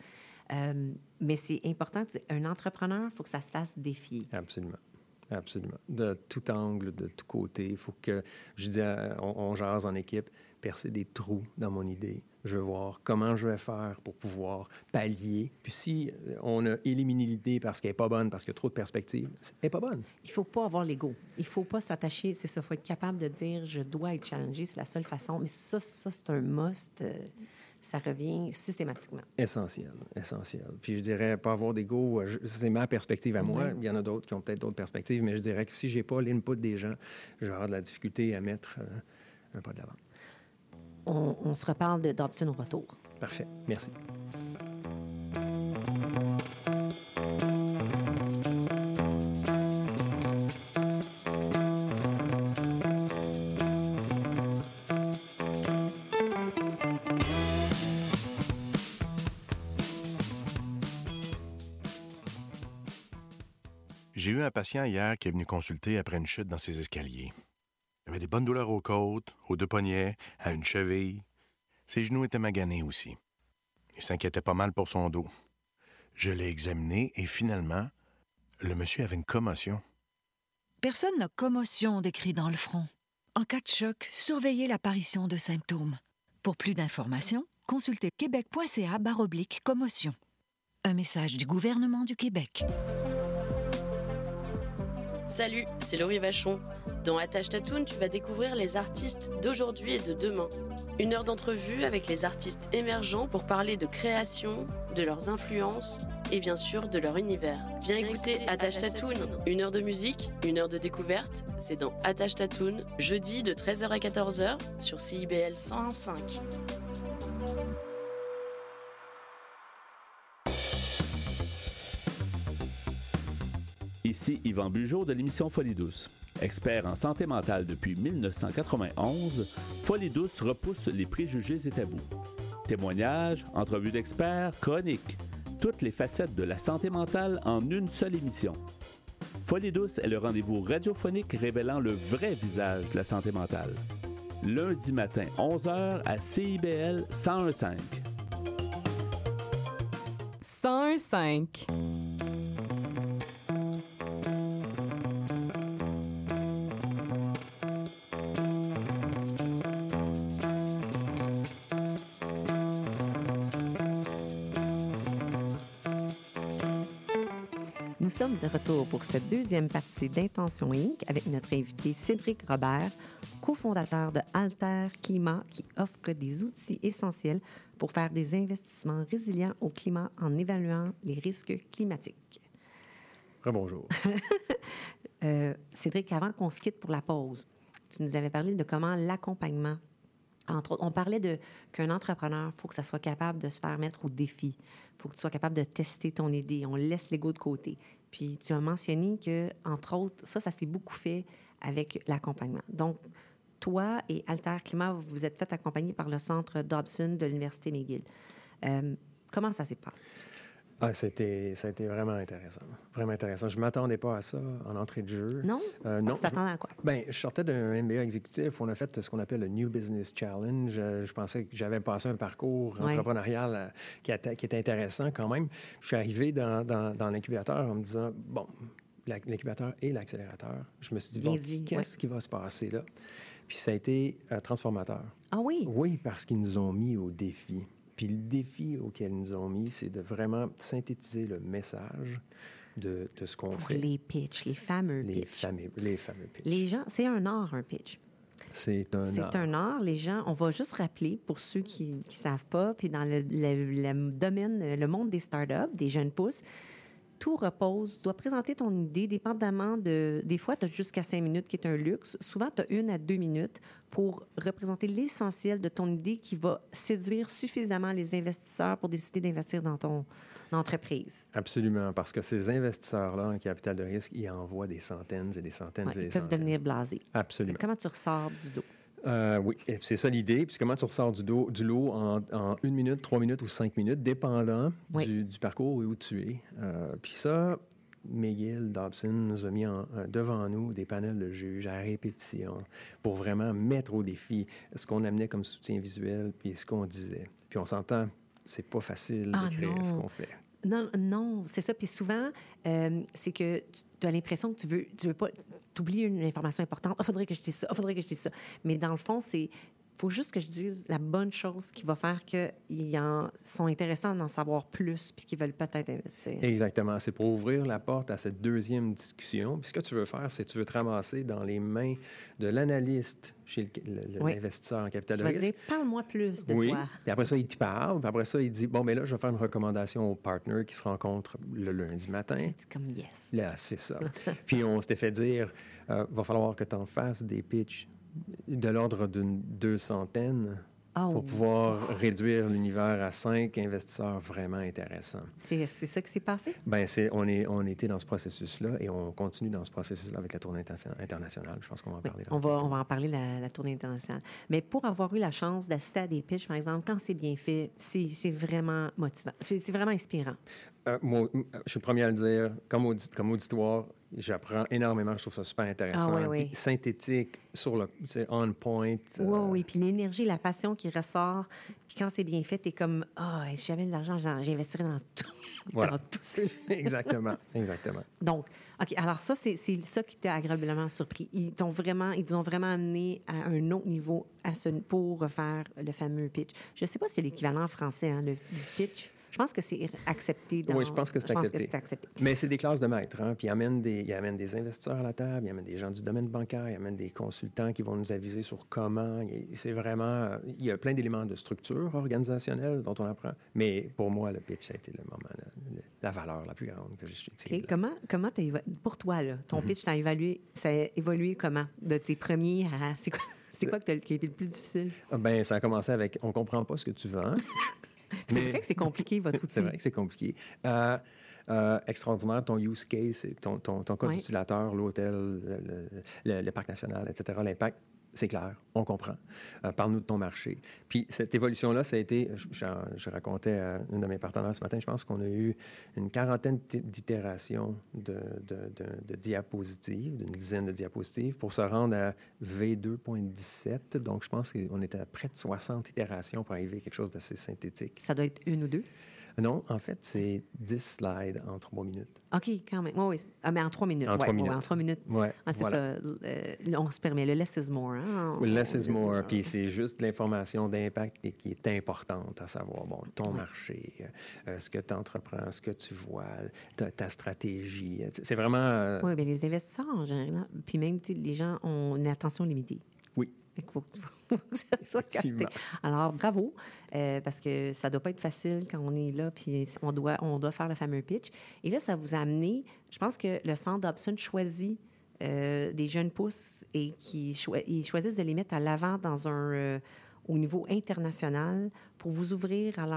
Mais c'est important, un entrepreneur, il faut que ça se fasse défier. Absolument. Absolument. De tout angle, de tout côté. Il faut que, je dis, on jase en équipe, percer des trous dans mon idée. Je veux voir comment je vais faire pour pouvoir pallier. Puis si on a éliminé l'idée parce qu'elle n'est pas bonne, parce qu'il y a trop de perspectives, elle n'est pas bonne. Il ne faut pas avoir l'ego. Il ne faut pas s'attacher. C'est ça, il faut être capable de dire « je dois être challengé », c'est la seule façon. Mais ça c'est un must. Ça revient systématiquement. Essentiel. Puis je dirais, pas avoir d'ego, c'est ma perspective à moi. Il y en a d'autres qui ont peut-être d'autres perspectives, mais je dirais que si je n'ai pas l'input des gens, je vais avoir de la difficulté à mettre un pas de l'avant. On se reparle de Dobson au retour. Parfait. Merci. J'ai eu un patient hier qui est venu consulter après une chute dans ses escaliers. Il avait des bonnes douleurs aux côtes, aux 2 poignets, à une cheville. Ses genoux étaient maganés aussi. Il s'inquiétait pas mal pour son dos. Je l'ai examiné et finalement, le monsieur avait une commotion. Personne n'a commotion décrit dans le front. En cas de choc, surveillez l'apparition de symptômes. Pour plus d'informations, Consultez québec.ca/commotion. Un message du gouvernement du Québec. Salut, c'est Laurie Vachon. Dans Attache Tatoune, tu vas découvrir les artistes d'aujourd'hui et de demain. 1 heure d'entrevue avec les artistes émergents pour parler de création, de leurs influences et bien sûr de leur univers. Viens écouter Attache Tatoune. 1 heure de musique, 1 heure de découverte. C'est dans Attache Tatoune, jeudi de 13h à 14h sur CIBL 101.5. Ici Yvan Bugeaud de l'émission Folie douce. Expert en santé mentale depuis 1991, Folie douce repousse les préjugés et tabous. Témoignages, entrevues d'experts, chroniques, toutes les facettes de la santé mentale en une seule émission. Folie douce est le rendez-vous radiophonique révélant le vrai visage de la santé mentale. Lundi matin, 11h à CIBL 101.5. 101.5. Nous sommes de retour pour cette deuxième partie d'Intention Inc. avec notre invité Cédric Robert, cofondateur de Alter Climat, qui offre des outils essentiels pour faire des investissements résilients au climat en évaluant les risques climatiques. Rebonjour. Cédric, avant qu'on se quitte pour la pause, tu nous avais parlé de comment l'accompagnement, entre autres, on parlait qu'un entrepreneur, il faut que ça soit capable de se faire mettre au défi. Il faut que tu sois capable de tester ton idée. On laisse l'ego de côté. Puis tu as mentionné que, entre autres, ça s'est beaucoup fait avec l'accompagnement. Donc, toi et Alter Climat, vous êtes fait accompagner par le centre Dobson de l'Université McGill. Comment ça s'est passé? Ça a été vraiment intéressant. Vraiment intéressant. Je ne m'attendais pas à ça en entrée de jeu. Non? Non. Tu t'attendais à quoi? Bien, je sortais d'un MBA exécutif. On a fait ce qu'on appelle le New Business Challenge. Je pensais que j'avais passé un parcours entrepreneurial qui était intéressant quand même. Je suis arrivé dans l'incubateur en me disant, bon, l'incubateur et l'accélérateur. Je me suis dit, bon, qu'est-ce qui va se passer là? Puis ça a été transformateur. Ah oui? Oui, parce qu'ils nous ont mis au défi. Puis le défi auquel ils nous ont mis, c'est de vraiment synthétiser le message de ce qu'on fait. Les pitchs, les fameux pitchs. Les fameux pitchs. Les gens, c'est un art, un pitch. C'est un art. C'est un art. Les gens, on va juste rappeler, pour ceux qui ne savent pas, puis dans le domaine, le monde des startups, des jeunes pousses, tout repose, tu dois présenter ton idée dépendamment de... Des fois, tu as jusqu'à 5 minutes, qui est un luxe. Souvent, tu as 1 à 2 minutes pour représenter l'essentiel de ton idée qui va séduire suffisamment les investisseurs pour décider d'investir dans ton entreprise. Absolument, parce que ces investisseurs-là en capital de risque, ils envoient des centaines et des centaines et des centaines. Ils peuvent devenir blasés. Absolument. Comment tu ressors du dos? Oui, c'est ça l'idée. Puis comment tu ressors du lot en 1 minute, 3 minutes ou 5 minutes, dépendant du parcours et où tu es. Puis ça, McGill, Dobson nous a mis devant nous des panels de juges à répétition pour vraiment mettre au défi ce qu'on amenait comme soutien visuel puis ce qu'on disait. Puis on s'entend, c'est pas facile d'écrire ce qu'on fait. Non, c'est ça. Puis souvent, c'est que tu as l'impression que tu veux pas... Tu oublies une information importante. Il faudrait que je dise ça. Faudrait que je dise ça. Mais dans le fond, il faut juste que je dise la bonne chose qui va faire qu'ils sont intéressants d'en savoir plus puis qu'ils veulent peut-être investir. Exactement. C'est pour ouvrir la porte à cette deuxième discussion. Puis ce que tu veux faire, c'est que tu veux te ramasser dans les mains de l'analyste chez l'investisseur en capital de risque. Tu vas dire, parle-moi plus de toi. Puis après ça, il te parle. Puis après ça, il dit, bon, mais là, je vais faire une recommandation aux partners qui se rencontrent le lundi matin. C'est comme yes. Là, c'est ça. Puis on s'était fait dire, va falloir que tu en fasses des pitchs de l'ordre d'une 200aine pour pouvoir réduire l'univers à 5 investisseurs vraiment intéressants. C'est ça qui s'est passé? Bien, on était dans ce processus-là et on continue dans ce processus-là avec la tournée internationale. Je pense qu'on va en parler. On va en parler, la tournée internationale. Mais pour avoir eu la chance d'assister à des pitchs, par exemple, quand c'est bien fait, c'est vraiment motivant. C'est vraiment inspirant. Moi, je suis le premier à le dire. Comme auditoire, j'apprends énormément. Je trouve ça super intéressant. Oui. Synthétique, c'est on point. Oui. Puis l'énergie, la passion qui ressort. Puis quand c'est bien fait, t'es comme, si j'avais de l'argent, j'investirais dans tout. Voilà. dans tout ça. Exactement, exactement. Donc, OK, alors ça, c'est ça qui t'a agréablement surpris. Ils vous ont vraiment amené à un autre niveau pour refaire le fameux pitch. Je ne sais pas si c'est l'équivalent en français, hein, du pitch. Je pense que c'est accepté. Oui, je pense que c'est accepté. Mais c'est des classes de maîtres. Hein? Puis ils amènent des investisseurs à la table, ils amènent des gens du domaine bancaire, ils amènent des consultants qui vont nous aviser sur comment. C'est vraiment... Il y a plein d'éléments de structure organisationnelle dont on apprend. Mais pour moi, le pitch, ça a été le moment, la valeur la plus grande que je suis tirée. Okay. Comment pour toi, là, ton pitch, ça a évolué comment? De tes premiers à... C'est quoi qui a été le plus difficile? Bien, ça a commencé avec « on comprend pas ce que tu vends ». C'est vrai que c'est compliqué, votre outil. C'est vrai que c'est compliqué. Extraordinaire, ton use case, ton code d'utilisateur, l'hôtel, le parc national, etc., l'impact, c'est clair, on comprend. Parle-nous de ton marché. Puis cette évolution-là, ça a été, je racontais à une de mes partenaires ce matin, je pense qu'on a eu une quarantaine d'itérations de diapositives, d'une dizaine de diapositives, pour se rendre à V2.17. Donc, je pense qu'on était à près de 60 itérations pour arriver à quelque chose d'assez synthétique. Ça doit être une ou deux? Non, en fait, c'est 10 slides en 3 minutes. OK, quand même. Oui. Ah, mais en 3 minutes. En 3 minutes. En 3 minutes. Ouais, c'est voilà. ça. On se permet le less is more. Hein? Less is more. Puis c'est juste l'information d'impact qui est importante à savoir. Bon, ton marché, ce que tu entreprends, ce que tu vois, ta stratégie. C'est vraiment... Oui, bien les investisseurs en général, puis même les gens ont une attention limitée. Oui. Il faut que ça soit capté. Alors, bravo, parce que ça ne doit pas être facile quand on est là, puis on doit faire le fameux pitch. Et là, ça vous a amené, je pense que le Centre Dobson choisit des jeunes pousses et ils choisissent de les mettre à l'avant au niveau international pour vous ouvrir à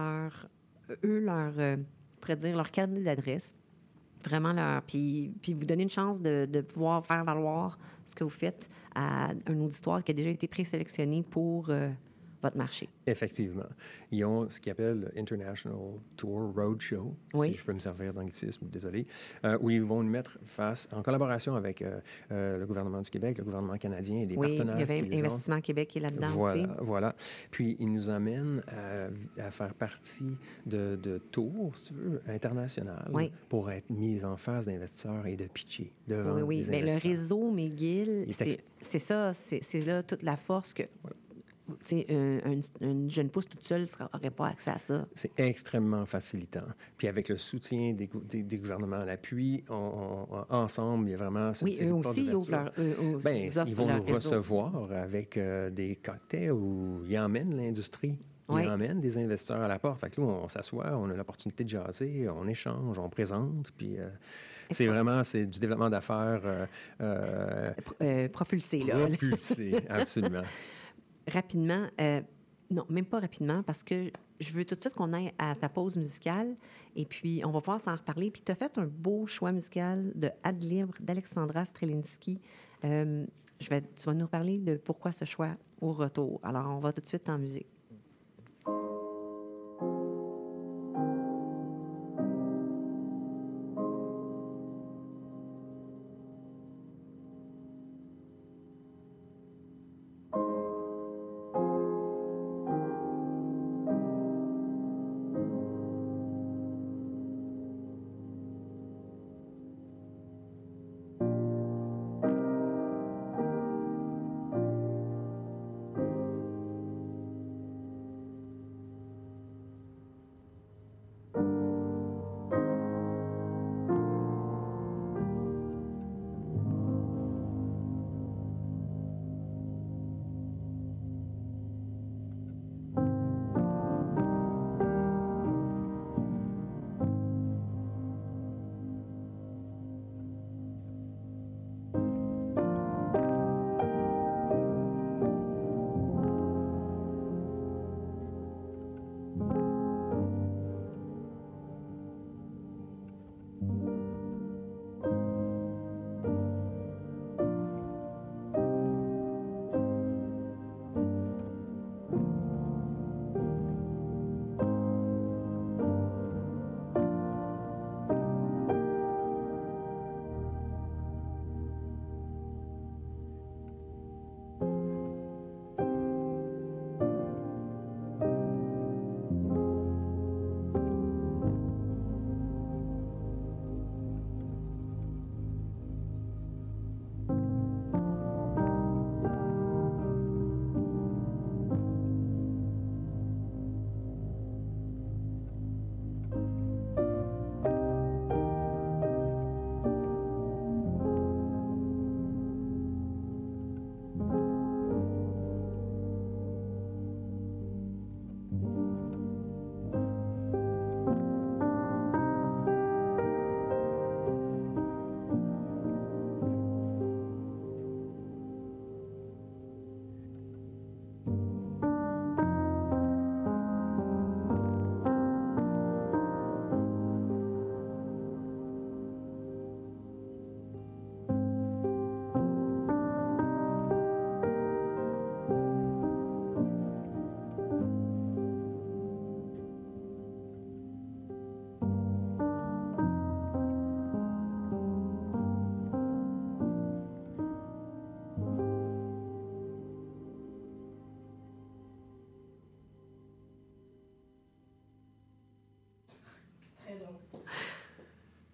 leur carnet d'adresse. Vraiment, puis vous donner une chance de pouvoir faire valoir ce que vous faites à un auditoire qui a déjà été présélectionné pour votre marché. Effectivement. Ils ont ce qu'ils appellent le International Tour Roadshow, si je peux me servir d'anglicisme, désolé, où ils vont nous mettre face, en collaboration avec le gouvernement du Québec, le gouvernement canadien et des partenaires. Oui, il y avait Investissement Québec qui est là-dedans aussi. Voilà. Puis, ils nous amènent à faire partie de tours, si tu veux, internationales, pour être mis en face d'investisseurs et de pitcher devant des investisseurs. Le réseau McGill, c'est ça, c'est là toute la force que... Voilà. Une jeune pousse toute seule n'aurait pas accès à ça. C'est extrêmement facilitant. Puis avec le soutien des gouvernements à l'appui, ensemble, il y a vraiment... eux aussi, ils ouvrent ils vont nous recevoir avec des cocktails où ils emmènent l'industrie. Ils emmènent des investisseurs à la porte. Fait que là, on s'assoit, on a l'opportunité de jaser, on échange, on présente, puis... c'est du développement d'affaires... propulsé, là. Propulsé, absolument. Rapidement, non, même pas rapidement, parce que je veux tout de suite qu'on aille à ta pause musicale et puis on va pouvoir s'en reparler. Puis tu as fait un beau choix musical de Ad Libre d'Alexandra Strelinski. Tu vas nous parler de pourquoi ce choix au retour. Alors, on va tout de suite en musique.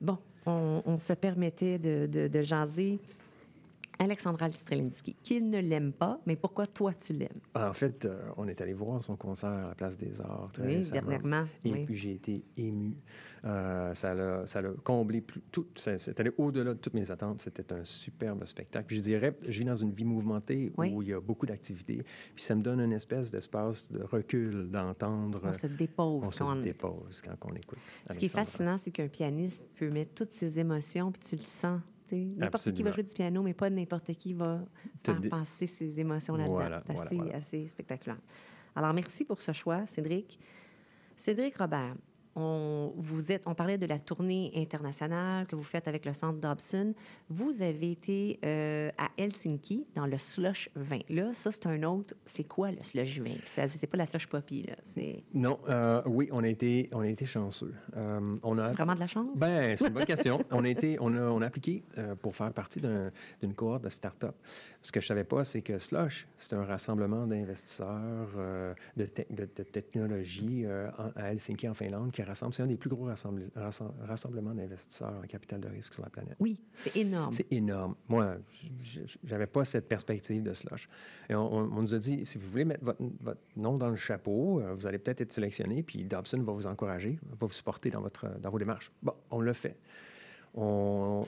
Bon, on se permettait de jaser. Alexandra Strelinski, qu'il ne l'aime pas, mais pourquoi toi, tu l'aimes? En fait, on est allé voir son concert à la Place des Arts très récemment. Dernièrement. Et puis, j'ai été ému. Ça l'a comblé tout. C'est allé au-delà de toutes mes attentes. C'était un superbe spectacle. Puis, je dirais, je vis dans une vie mouvementée où il y a beaucoup d'activités. Puis, ça me donne une espèce d'espace de recul, d'entendre. On se dépose. On se dépose quand on écoute. Ce qui est fascinant, c'est qu'un pianiste peut mettre toutes ses émotions, puis tu le sens. N'importe qui va jouer du piano, mais pas n'importe qui va faire passer ses émotions là-dedans. C'est assez spectaculaire. Alors, merci pour ce choix, Cédric. Cédric Robert, on parlait de la tournée internationale que vous faites avec le Centre Dobson. Vous avez été à Helsinki, dans le Slush 20. Là, ça, c'est un autre... C'est quoi, le Slush 20? C'est pas la Slush Poppy, là. Non, oui, on a été chanceux. C'est vraiment de la chance? Ben, c'est une bonne question. On a appliqué pour faire partie d'une cohorte de start-up. Ce que je ne savais pas, c'est que Slush, c'est un rassemblement d'investisseurs de technologie à Helsinki, en Finlande, qui rassemble. C'est un des plus gros rassemblements d'investisseurs en capital de risque sur la planète. Oui, c'est énorme. C'est énorme. Moi, je n'avais pas cette perspective de Slush. Et on nous a dit, si vous voulez mettre votre nom dans le chapeau, vous allez peut-être être sélectionné, puis Dobson va vous encourager, va vous supporter dans vos démarches. Bon, on l'a fait. 11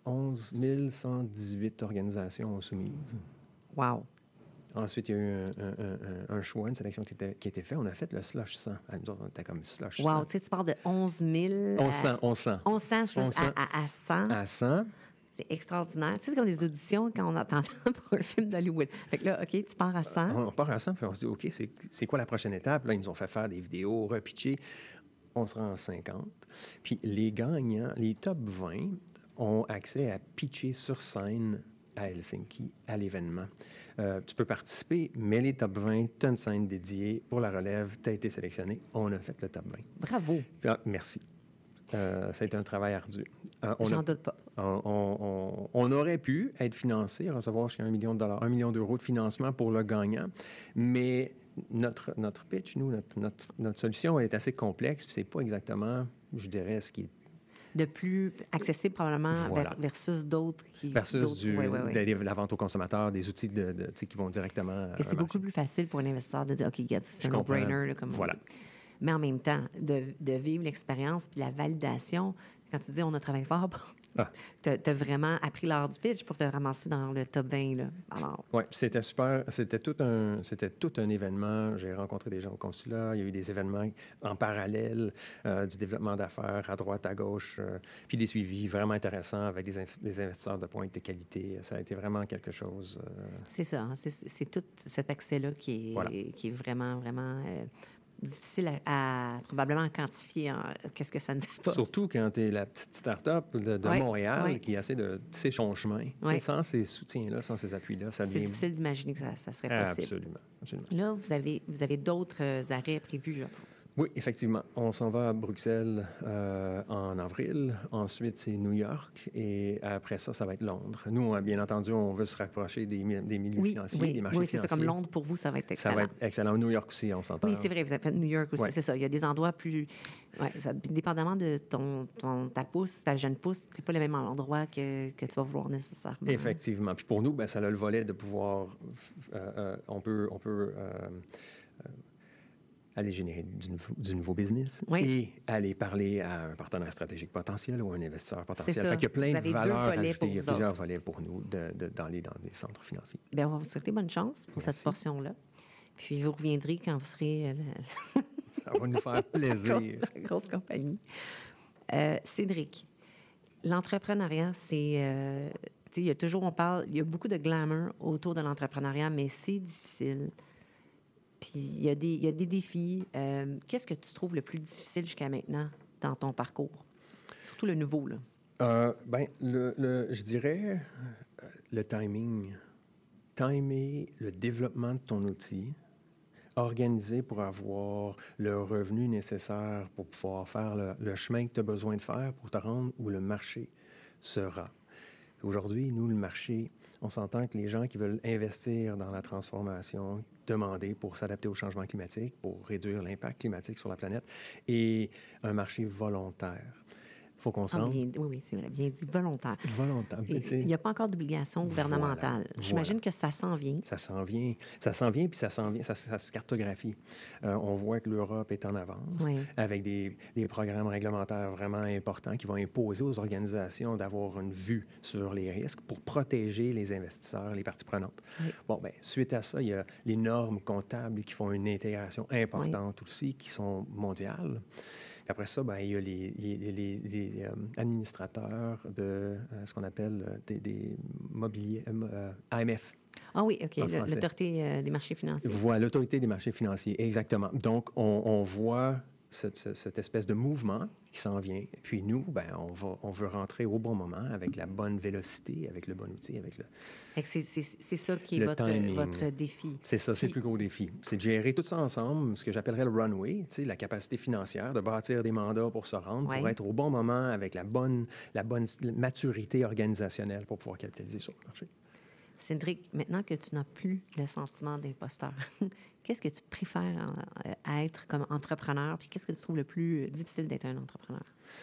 118 organisations soumises. Wow! Ensuite, il y a eu un choix, une sélection qui a été faite. On a fait le Slush 100. Nous autres, on était comme Slush 100. Wow! Tu sais, tu parles de 11 000... 1100. 1100, je pense, à 100. À 100. C'est extraordinaire. Tu sais, c'est comme des auditions quand on attend pour un film d'Hollywood. Fait que là, OK, tu pars à 100. On part à 100, puis on se dit, OK, c'est quoi la prochaine étape? Là, ils nous ont fait faire des vidéos, repitcher. On se rend à 50. Puis les gagnants, les top 20, ont accès à pitcher sur scène à Helsinki, à l'événement. Tu peux participer, mais les top 20, tu as une scène dédiée pour la relève, tu as été sélectionné, on a fait le top 20. Bravo! Puis, merci. Ça a été un travail ardu. J'en doute pas. On aurait pu être financé, recevoir jusqu'à $1 million, $1 million de financement pour le gagnant, mais notre pitch, notre solution est assez complexe, puis c'est pas exactement, je dirais, ce qui est de plus accessible probablement versus d'autres qui... Versus la vente aux consommateurs, des outils qui vont directement... C'est beaucoup plus facile pour un investisseur de dire « OK, c'est un no-brainer », comme on dit. Mais en même temps, de vivre l'expérience puis la validation, quand tu dis « on a travaillé fort », tu as vraiment appris l'art du pitch pour te ramasser dans le top 20. Oui, c'était super. C'était tout un événement. J'ai rencontré des gens au consulat. Il y a eu des événements en parallèle, du développement d'affaires à droite, à gauche, puis des suivis vraiment intéressants avec des investisseurs de pointe de qualité. Ça a été vraiment quelque chose. C'est ça. C'est tout cet accès-là qui est vraiment, vraiment... difficile à probablement quantifier qu'est-ce que ça nous apporte. Surtout quand tu es la petite start-up de Montréal qui essaie de tisser son chemin. Sans ces soutiens-là, sans ces appuis-là, ça devient... C'est difficile d'imaginer que ça serait possible. Absolument. Là, vous avez d'autres arrêts prévus, je pense. Oui, effectivement. On s'en va à Bruxelles en avril. Ensuite, c'est New York. Et après ça, ça va être Londres. Nous, bien entendu, on veut se rapprocher des milieux financiers, des marchés financiers. Oui, c'est ça. Comme Londres, pour vous, ça va être excellent. Ça va être excellent. New York aussi, on s'entend. Oui, c'est vrai. Vous avez fait New York aussi, c'est ça. Il y a des endroits plus... dépendamment de ta pousse, ta jeune pousse, c'est pas le même endroit que tu vas vouloir nécessairement. Effectivement. Puis pour nous, ça a le volet de pouvoir... on peut aller générer du nouveau business et aller parler à un partenaire stratégique potentiel ou un investisseur potentiel. Fait qu'il y a plein de valeurs ajoutées. Il y a plusieurs volets pour nous d'aller dans des centres financiers. Bien, on va vous souhaiter bonne chance pour cette portion-là. Puis vous reviendrez quand vous serez... Ça va nous faire plaisir. Grosse compagnie. Cédric, l'entrepreneuriat, c'est... il y a toujours, il y a beaucoup de glamour autour de l'entrepreneuriat, mais c'est difficile. Puis il y a des défis. Qu'est-ce que tu trouves le plus difficile jusqu'à maintenant dans ton parcours? Surtout le nouveau, là. Je dirais le timing. Timer le développement de ton outil, organiser pour avoir le revenu nécessaire pour pouvoir faire le chemin que tu as besoin de faire pour te rendre où le marché sera. Aujourd'hui, nous, le marché, on s'entend que les gens qui veulent investir dans la transformation, demander pour s'adapter au changement climatique, pour réduire l'impact climatique sur la planète, est un marché volontaire. Il faut qu'on se rende. Oui, c'est vrai, bien dit, volontaire. Volontaire. Il n'y a pas encore d'obligation gouvernementale. Voilà. J'imagine que ça s'en vient. Ça s'en vient, puis ça se cartographie. On voit que l'Europe est en avance avec des programmes réglementaires vraiment importants qui vont imposer aux organisations d'avoir une vue sur les risques pour protéger les investisseurs, les parties prenantes. Oui. Bon, bien, suite à ça, il y a les normes comptables qui font une intégration importante aussi, qui sont mondiales. Puis après ça, bien, il y a les administrateurs de ce qu'on appelle des mobiliers, AMF. Ah oui, OK, l'Autorité des marchés financiers. Voilà, l'Autorité des marchés financiers, exactement. Donc, on voit cette espèce de mouvement qui s'en vient. Puis nous, bien, on veut rentrer au bon moment avec la bonne vélocité, avec le bon outil, avec le... C'est ça qui est votre défi. C'est ça, c'est le plus gros défi. C'est de gérer tout ça ensemble, ce que j'appellerais le runway, tu sais, la capacité financière, de bâtir des mandats pour se rendre, pour être au bon moment avec la bonne maturité organisationnelle pour pouvoir capitaliser sur le marché. Cédric, maintenant que tu n'as plus le sentiment d'imposteur, qu'est-ce que tu préfères être comme entrepreneur? Puis qu'est-ce que tu trouves le plus difficile d'être un entrepreneur?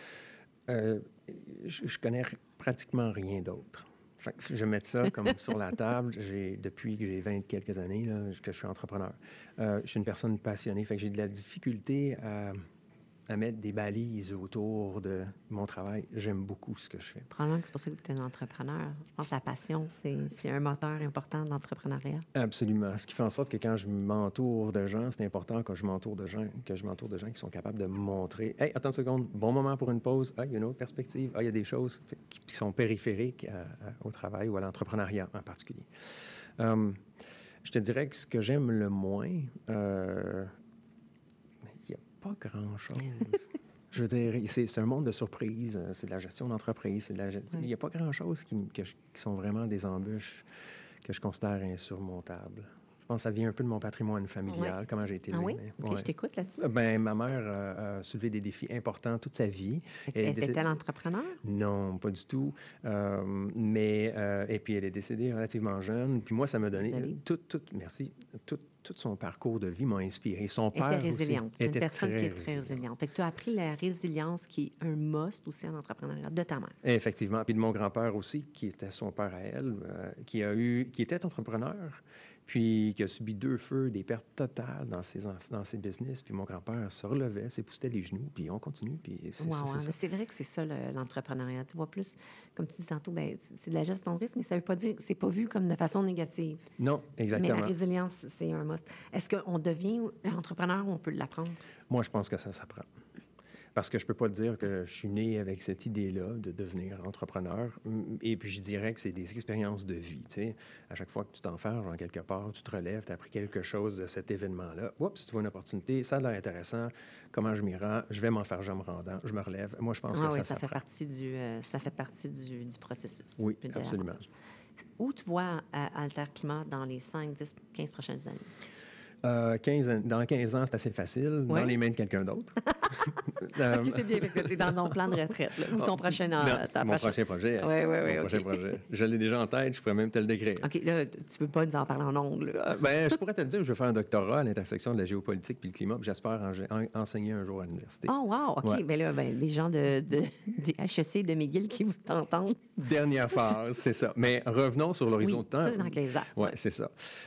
Je connais pratiquement rien d'autre. Fait que je mets ça comme sur la table. Depuis que j'ai 20 quelques années là, que je suis entrepreneur. Je suis une personne passionnée. Fait que j'ai de la difficulté à mettre des balises autour de mon travail. J'aime beaucoup ce que je fais. Probablement que c'est pour ça que tu es un entrepreneur. Je pense que la passion, c'est un moteur important de l'entrepreneuriat. Absolument. Ce qui fait en sorte que quand je m'entoure de gens, c'est important que je m'entoure de gens qui sont capables de me montrer « Hey, attends une seconde, bon moment pour une pause. Ah, il y a une autre perspective. Ah, il y a des choses qui sont périphériques au travail ou à l'entrepreneuriat en particulier. » Je te dirais que ce que j'aime le moins... pas grand-chose. Je veux dire, c'est un monde de surprises. C'est de la gestion d'entreprise. Il n'y a pas grand-chose qui sont vraiment des embûches que je considère insurmontables. Je pense que ça vient un peu de mon patrimoine familial, comment j'ai été élevé. Ah oui? OK, je t'écoute là-dessus. Bien, ma mère a soulevé des défis importants toute sa vie. Était-elle entrepreneur? Non, pas du tout. Et puis, elle est décédée relativement jeune. Puis moi, ça m'a donné... Tout son parcours de vie m'a inspiré. Son père était résiliente. C'est une personne qui est résiliente. très résiliente. Fait que tu as appris la résilience qui est un must aussi en entrepreneuriat de ta mère. Effectivement. Puis de mon grand-père aussi, qui était son père à elle, qui était entrepreneur, puis qui a subi 2 feux, des pertes totales dans ses business. Puis mon grand-père se relevait, s'époussetait les genoux, puis on continue. Puis c'est vrai que c'est ça l'entrepreneuriat. Tu vois plus, comme tu dis tantôt, bien, c'est de la gestion de risque, mais ça ne veut pas dire que c'est pas vu comme de façon négative. Non, exactement. Mais la résilience, c'est un must. Est-ce qu'on devient entrepreneur ou on peut l'apprendre? Moi, je pense que ça s'apprend. Parce que je ne peux pas dire que je suis né avec cette idée-là de devenir entrepreneur. Et puis, je dirais que c'est des expériences de vie. Tu sais. À chaque fois que tu t'enfermes en quelque part, tu te relèves, tu as appris quelque chose de cet événement-là. Oups, tu vois une opportunité, ça a l'air intéressant. Comment je m'y rends? Je vais m'en faire, je me rendant, je me relève. Moi, je pense que ça fait partie du processus. Oui, absolument. Où tu vois Alter Climat dans les 5, 10, 15 prochaines années? Dans 15 ans, c'est assez facile, dans les mains de quelqu'un d'autre. Okay, c'est bien, tu es dans ton plan de retraite, là, ou ton prochain... Mon prochain projet. Oui. Prochain projet. Je l'ai déjà en tête, je pourrais même te le décrire. OK, là, tu ne peux pas nous en parler en ongles. Je pourrais te le dire, je vais faire un doctorat à l'intersection de la géopolitique puis le climat, puis j'espère enseigner un jour à l'université. Oh, wow! OK, ouais. Bien là, les gens du HEC de McGill qui vous t'entendent... Dernière phase, c'est ça. Mais revenons sur l'horizon de temps. Ça, c'est dans 15 ans. Oui, c'est ça.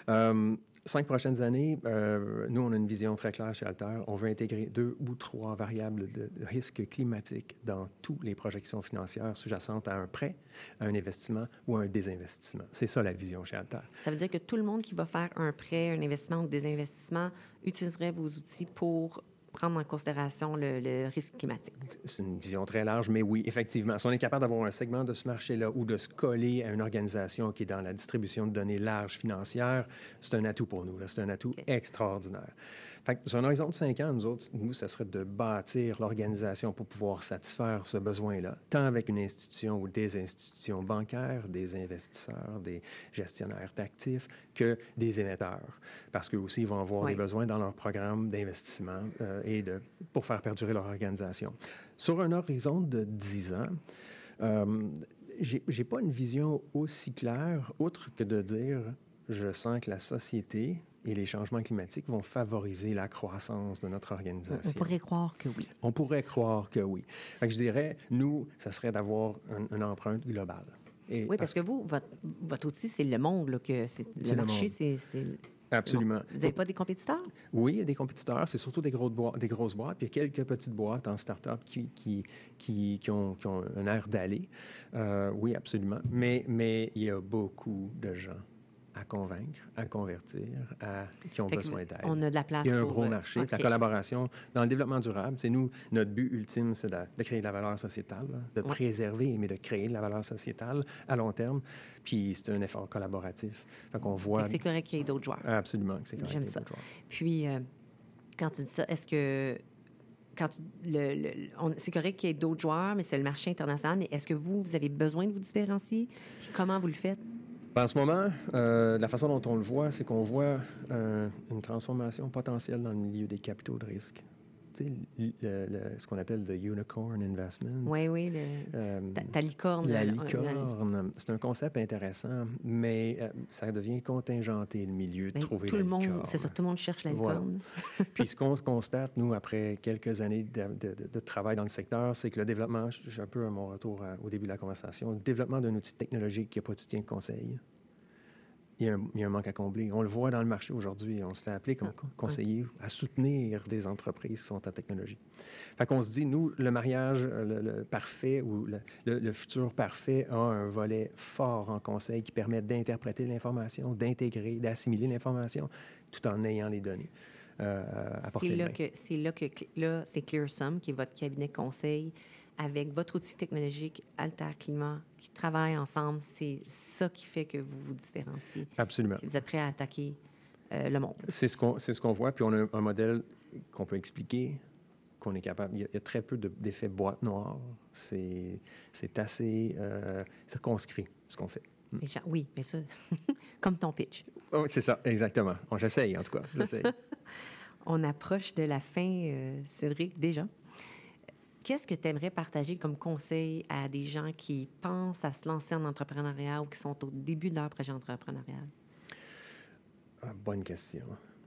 5 prochaines années, nous, on a une vision très claire chez Alter. On veut intégrer 2 ou 3 variables de risque climatique dans toutes les projections financières sous-jacentes à un prêt, à un investissement ou à un désinvestissement. C'est ça la vision chez Alter. Ça veut dire que tout le monde qui va faire un prêt, un investissement ou des investissements utiliserait vos outils pour prendre en considération le risque climatique. C'est une vision très large, mais oui, effectivement. Si on est capable d'avoir un segment de ce marché-là ou de se coller à une organisation qui est dans la distribution de données larges financières, c'est un atout pour nous. Là. C'est un atout extraordinaire. Fait que sur un horizon de 5 ans, nous, ça serait de bâtir l'organisation pour pouvoir satisfaire ce besoin-là, tant avec une institution ou des institutions bancaires, des investisseurs, des gestionnaires d'actifs, que des émetteurs. Parce qu'eux aussi, ils vont avoir des besoins dans leur programme d'investissement pour faire perdurer leur organisation. Sur un horizon de 10 ans, j'ai pas une vision aussi claire, outre que de dire je sens que la société et les changements climatiques vont favoriser la croissance de notre organisation. On pourrait croire que oui. On pourrait croire que oui. Fait que je dirais, nous, ça serait d'avoir une empreinte globale. Et oui, parce que vous, votre outil, c'est le monde, là, que c'est le marché, c'est absolument. Vous n'avez pas des compétiteurs? Oui, il y a des compétiteurs. C'est surtout des grosses boîtes. Puis il y a quelques petites boîtes en start-up qui ont un air d'aller. Oui, absolument. Mais il y a beaucoup de gens à convaincre, à convertir, qui ont besoin d'aide. On a de la place Il y a un pour, gros marché. OK. La collaboration dans le développement durable, c'est nous, notre but ultime, c'est de créer de la valeur sociétale, là, de préserver, mais de créer de la valeur sociétale à long terme. Puis c'est un effort collaboratif. Fait qu'on voit... C'est correct qu'il y ait d'autres joueurs. Absolument, c'est correct. J'aime ça. Puis, quand tu dis ça, est-ce que... c'est correct qu'il y ait d'autres joueurs, mais c'est le marché international. Mais est-ce que vous avez besoin de vous différencier? Puis comment vous le faites? En ce moment, la façon dont on le voit, c'est qu'on voit une transformation potentielle dans le milieu des capitaux de risque. Tu sais, ce qu'on appelle le unicorn investment. Oui, ta licorne. La licorne, c'est un concept intéressant, mais ça devient contingenté, le milieu, de trouver la licorne. C'est ça, tout le monde cherche la licorne. Voilà. Puis ce qu'on constate, nous, après quelques années de travail dans le secteur, c'est que le développement, je suis un peu à mon retour au début de la conversation, le développement d'un outil technologique qui n'a pas de soutien de conseil, il y a un manque à combler. On le voit dans le marché aujourd'hui. On se fait appeler comme conseiller à soutenir des entreprises qui sont en technologie. Fait qu'on se dit, nous, le mariage le parfait ou le futur parfait a un volet fort en conseil qui permet d'interpréter l'information, d'intégrer, d'assimiler l'information tout en ayant les données à portée de main. C'est là que c'est ClearSum, qui est votre cabinet conseil, avec votre outil technologique Alter Climat, qui travaillent ensemble. C'est ça qui fait que vous vous différenciez. Absolument. Vous êtes prêt à attaquer le monde. C'est ce qu'on voit. Puis on a un modèle qu'on peut expliquer, qu'on est capable. Il y a très peu d'effets boîte noire. C'est assez circonscrit, ce qu'on fait. Oui, mais ça, comme ton pitch. Oui, c'est ça, exactement. J'essaye, en tout cas. J'essaye. On approche de la fin, Cédric, déjà. Qu'est-ce que tu aimerais partager comme conseil à des gens qui pensent à se lancer en entrepreneuriat ou qui sont au début de leur projet entrepreneurial? Bonne question.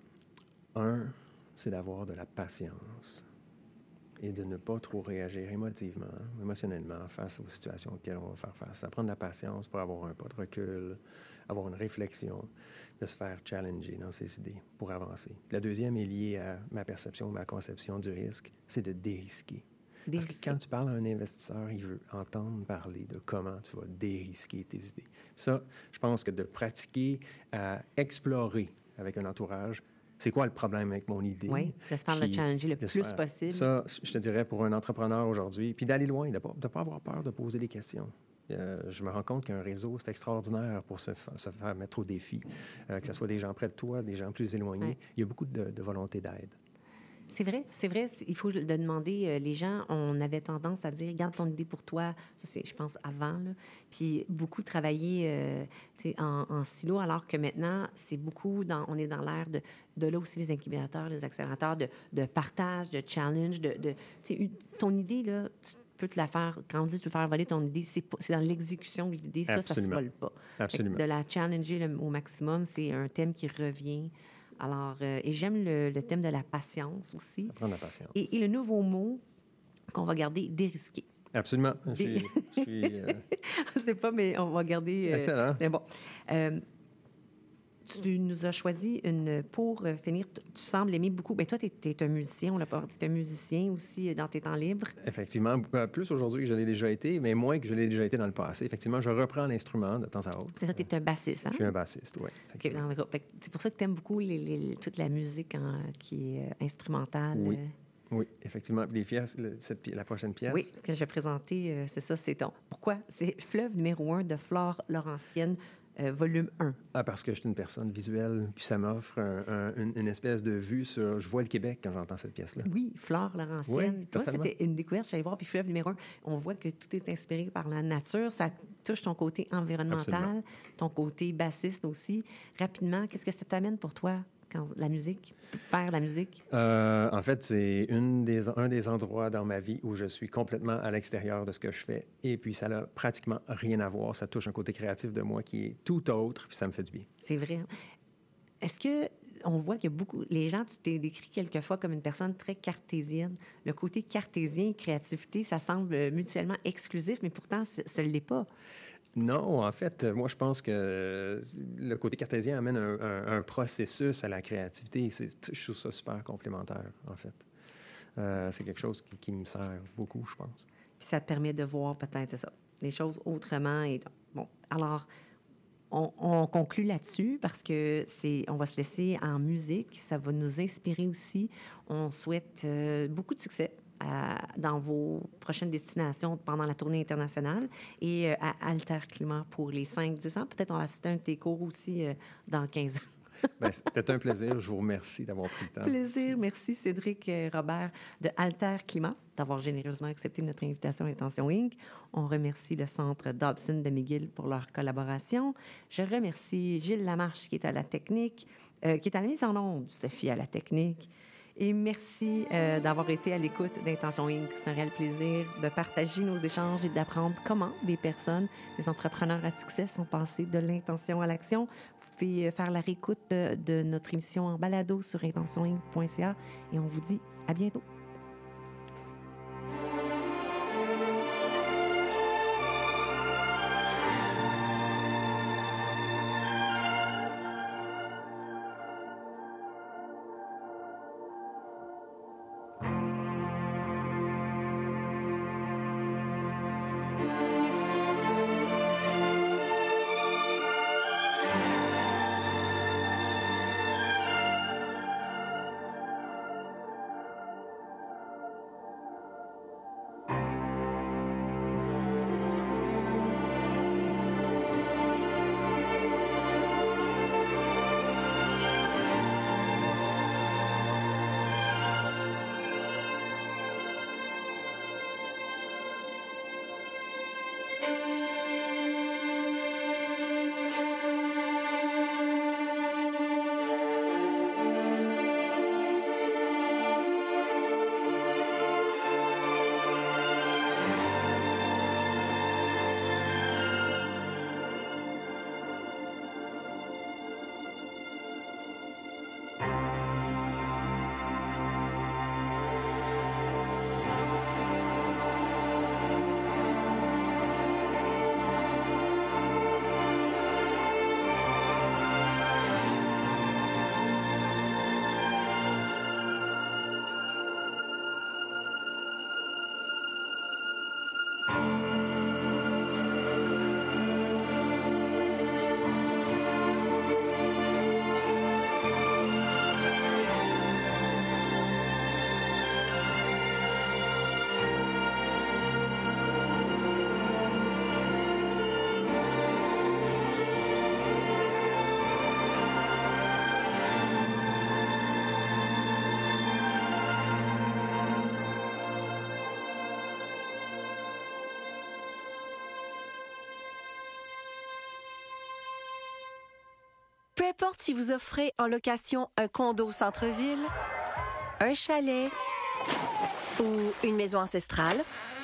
C'est d'avoir de la patience et de ne pas trop réagir émotionnellement face aux situations auxquelles on va faire face. Ça prend de la patience pour avoir un pas de recul, avoir une réflexion, de se faire challenger dans ses idées pour avancer. La deuxième est liée à ma perception, ma conception du risque, c'est de dérisquer. Parce que quand tu parles à un investisseur, il veut entendre parler de comment tu vas dérisquer tes idées. Ça, je pense que de pratiquer à explorer avec un entourage, c'est quoi le problème avec mon idée? Oui, de se faire le challenger le plus possible. Ça, je te dirais, pour un entrepreneur aujourd'hui, puis d'aller loin, de ne pas avoir peur de poser des questions. Je me rends compte qu'un réseau, c'est extraordinaire pour se faire mettre au défi. Que ce soit des gens près de toi, des gens plus éloignés. Ouais. Il y a beaucoup de volonté d'aide. C'est vrai. Il faut demander. Les gens, on avait tendance à dire, garde ton idée pour toi. Ça, c'est, je pense, avant. Là. Puis beaucoup travailler en silo, alors que maintenant, c'est beaucoup, on est dans l'ère de là aussi les incubateurs, les accélérateurs, de partage, de challenge. Ton idée, là, tu peux te la faire, quand on dit que tu veux faire voler ton idée, c'est dans l'exécution de l'idée. Ça se vole pas. Absolument. De la challenger au maximum, c'est un thème qui revient. Alors, et j'aime le thème de la patience aussi. Ça prend de la patience. Et le nouveau mot qu'on va garder, dérisquer. Absolument. Je suis Je sais pas, mais on va garder... Excellent. Mais bon. Tu nous as choisi pour finir, tu sembles aimer beaucoup. Bien, toi, tu es un musicien, tu es un musicien aussi dans tes temps libres. Effectivement, plus aujourd'hui que je l'ai déjà été, mais moins que je l'ai déjà été dans le passé. Effectivement, je reprends l'instrument de temps à autre. C'est ça, tu es un bassiste, hein? Je suis un bassiste, oui. Okay, c'est pour ça que tu aimes beaucoup toute la musique qui est instrumentale. Oui. Oui, effectivement. Les pièces, la prochaine pièce. Oui, ce que je vais présenter, c'est ça, c'est ton. Pourquoi? C'est Fleuve numéro 1 de Flore Laurentienne. Volume 1. Parce que je suis une personne visuelle, puis ça m'offre une espèce de vue sur... Je vois le Québec quand j'entends cette pièce-là. Oui, Flore Laurentienne. Oui, toi, c'était une découverte. J'allais voir, puis Fleuve numéro 1, on voit que tout est inspiré par la nature. Ça touche ton côté environnemental, ton côté bassiste aussi. Rapidement, qu'est-ce que ça t'amène pour toi? la musique, faire la musique? En fait, c'est un des endroits dans ma vie où je suis complètement à l'extérieur de ce que je fais. Et puis, ça n'a pratiquement rien à voir. Ça touche un côté créatif de moi qui est tout autre, puis ça me fait du bien. C'est vrai. Est-ce que on voit qu'il y a beaucoup... Les gens, tu t'es décrit quelquefois comme une personne très cartésienne. Le côté cartésien et créativité, ça semble mutuellement exclusif, mais pourtant, ce ne l'est pas. Non, en fait, moi, je pense que le côté cartésien amène un processus à la créativité. Je trouve ça super complémentaire, en fait. C'est quelque chose qui me sert beaucoup, je pense. Puis ça te permet de voir peut-être, c'est ça, les choses autrement. Et, bon, alors... On conclut là-dessus parce que on va se laisser en musique. Ça va nous inspirer aussi. On souhaite beaucoup de succès dans vos prochaines destinations pendant la tournée internationale et à Alter Climat pour les 5-10 ans. Peut-être on va assister à un de tes cours aussi dans 15 ans. Bien, c'était un plaisir. Je vous remercie d'avoir pris le temps. Plaisir. Merci, Cédric Robert de Alter Climat, d'avoir généreusement accepté notre invitation à Intention Inc. On remercie le Centre Dobson de McGill pour leur collaboration. Je remercie Gilles Lamarche qui est à la technique, qui est à la mise en onde, Sophie à la technique. Et merci d'avoir été à l'écoute d'Intention Inc. C'est un réel plaisir de partager nos échanges et d'apprendre comment des personnes, des entrepreneurs à succès sont passés de l'intention à l'action. Vous pouvez faire la réécoute de notre émission en balado sur intentioninc.ca et on vous dit à bientôt. Peu importe si vous offrez en location un condo au centre-ville, un chalet ou une maison ancestrale,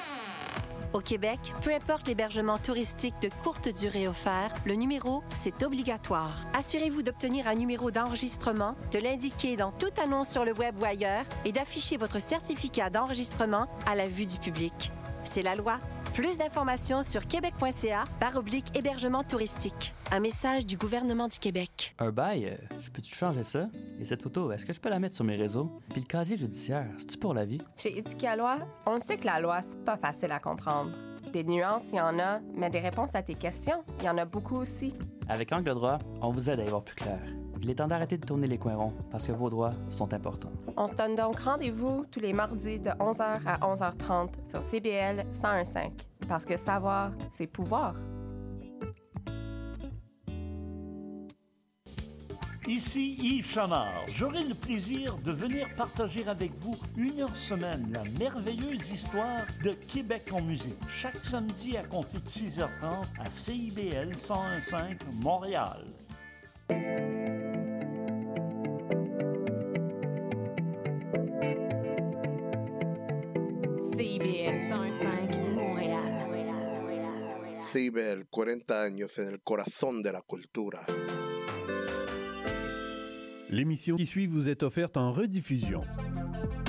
au Québec, peu importe l'hébergement touristique de courte durée offert, le numéro, c'est obligatoire. Assurez-vous d'obtenir un numéro d'enregistrement, de l'indiquer dans toute annonce sur le web ou ailleurs et d'afficher votre certificat d'enregistrement à la vue du public. C'est la loi. Plus d'informations sur québec.ca/hébergement touristique. Un message du gouvernement du Québec. Un bail, je peux-tu changer ça? Et cette photo, est-ce que je peux la mettre sur mes réseaux? Puis le casier judiciaire, c'est-tu pour la vie? Chez Éthique à loi, on le sait que la loi, c'est pas facile à comprendre. Des nuances, il y en a, mais des réponses à tes questions, il y en a beaucoup aussi. Avec Angle droit, on vous aide à y voir plus clair. Il est temps d'arrêter de tourner les coins ronds, parce que vos droits sont importants. On se donne donc rendez-vous tous les mardis de 11h à 11h30 sur CBL 101.5. Parce que savoir, c'est pouvoir. Ici Yves Chamard. J'aurai le plaisir de venir partager avec vous une heure semaine la merveilleuse histoire de Québec en musique. Chaque samedi à compter de 6h30 à CIBL 101.5 Montréal. CIBL 101.5 Montréal. CIBL, 40 años en el corazón de la cultura. L'émission qui suit vous est offerte en rediffusion.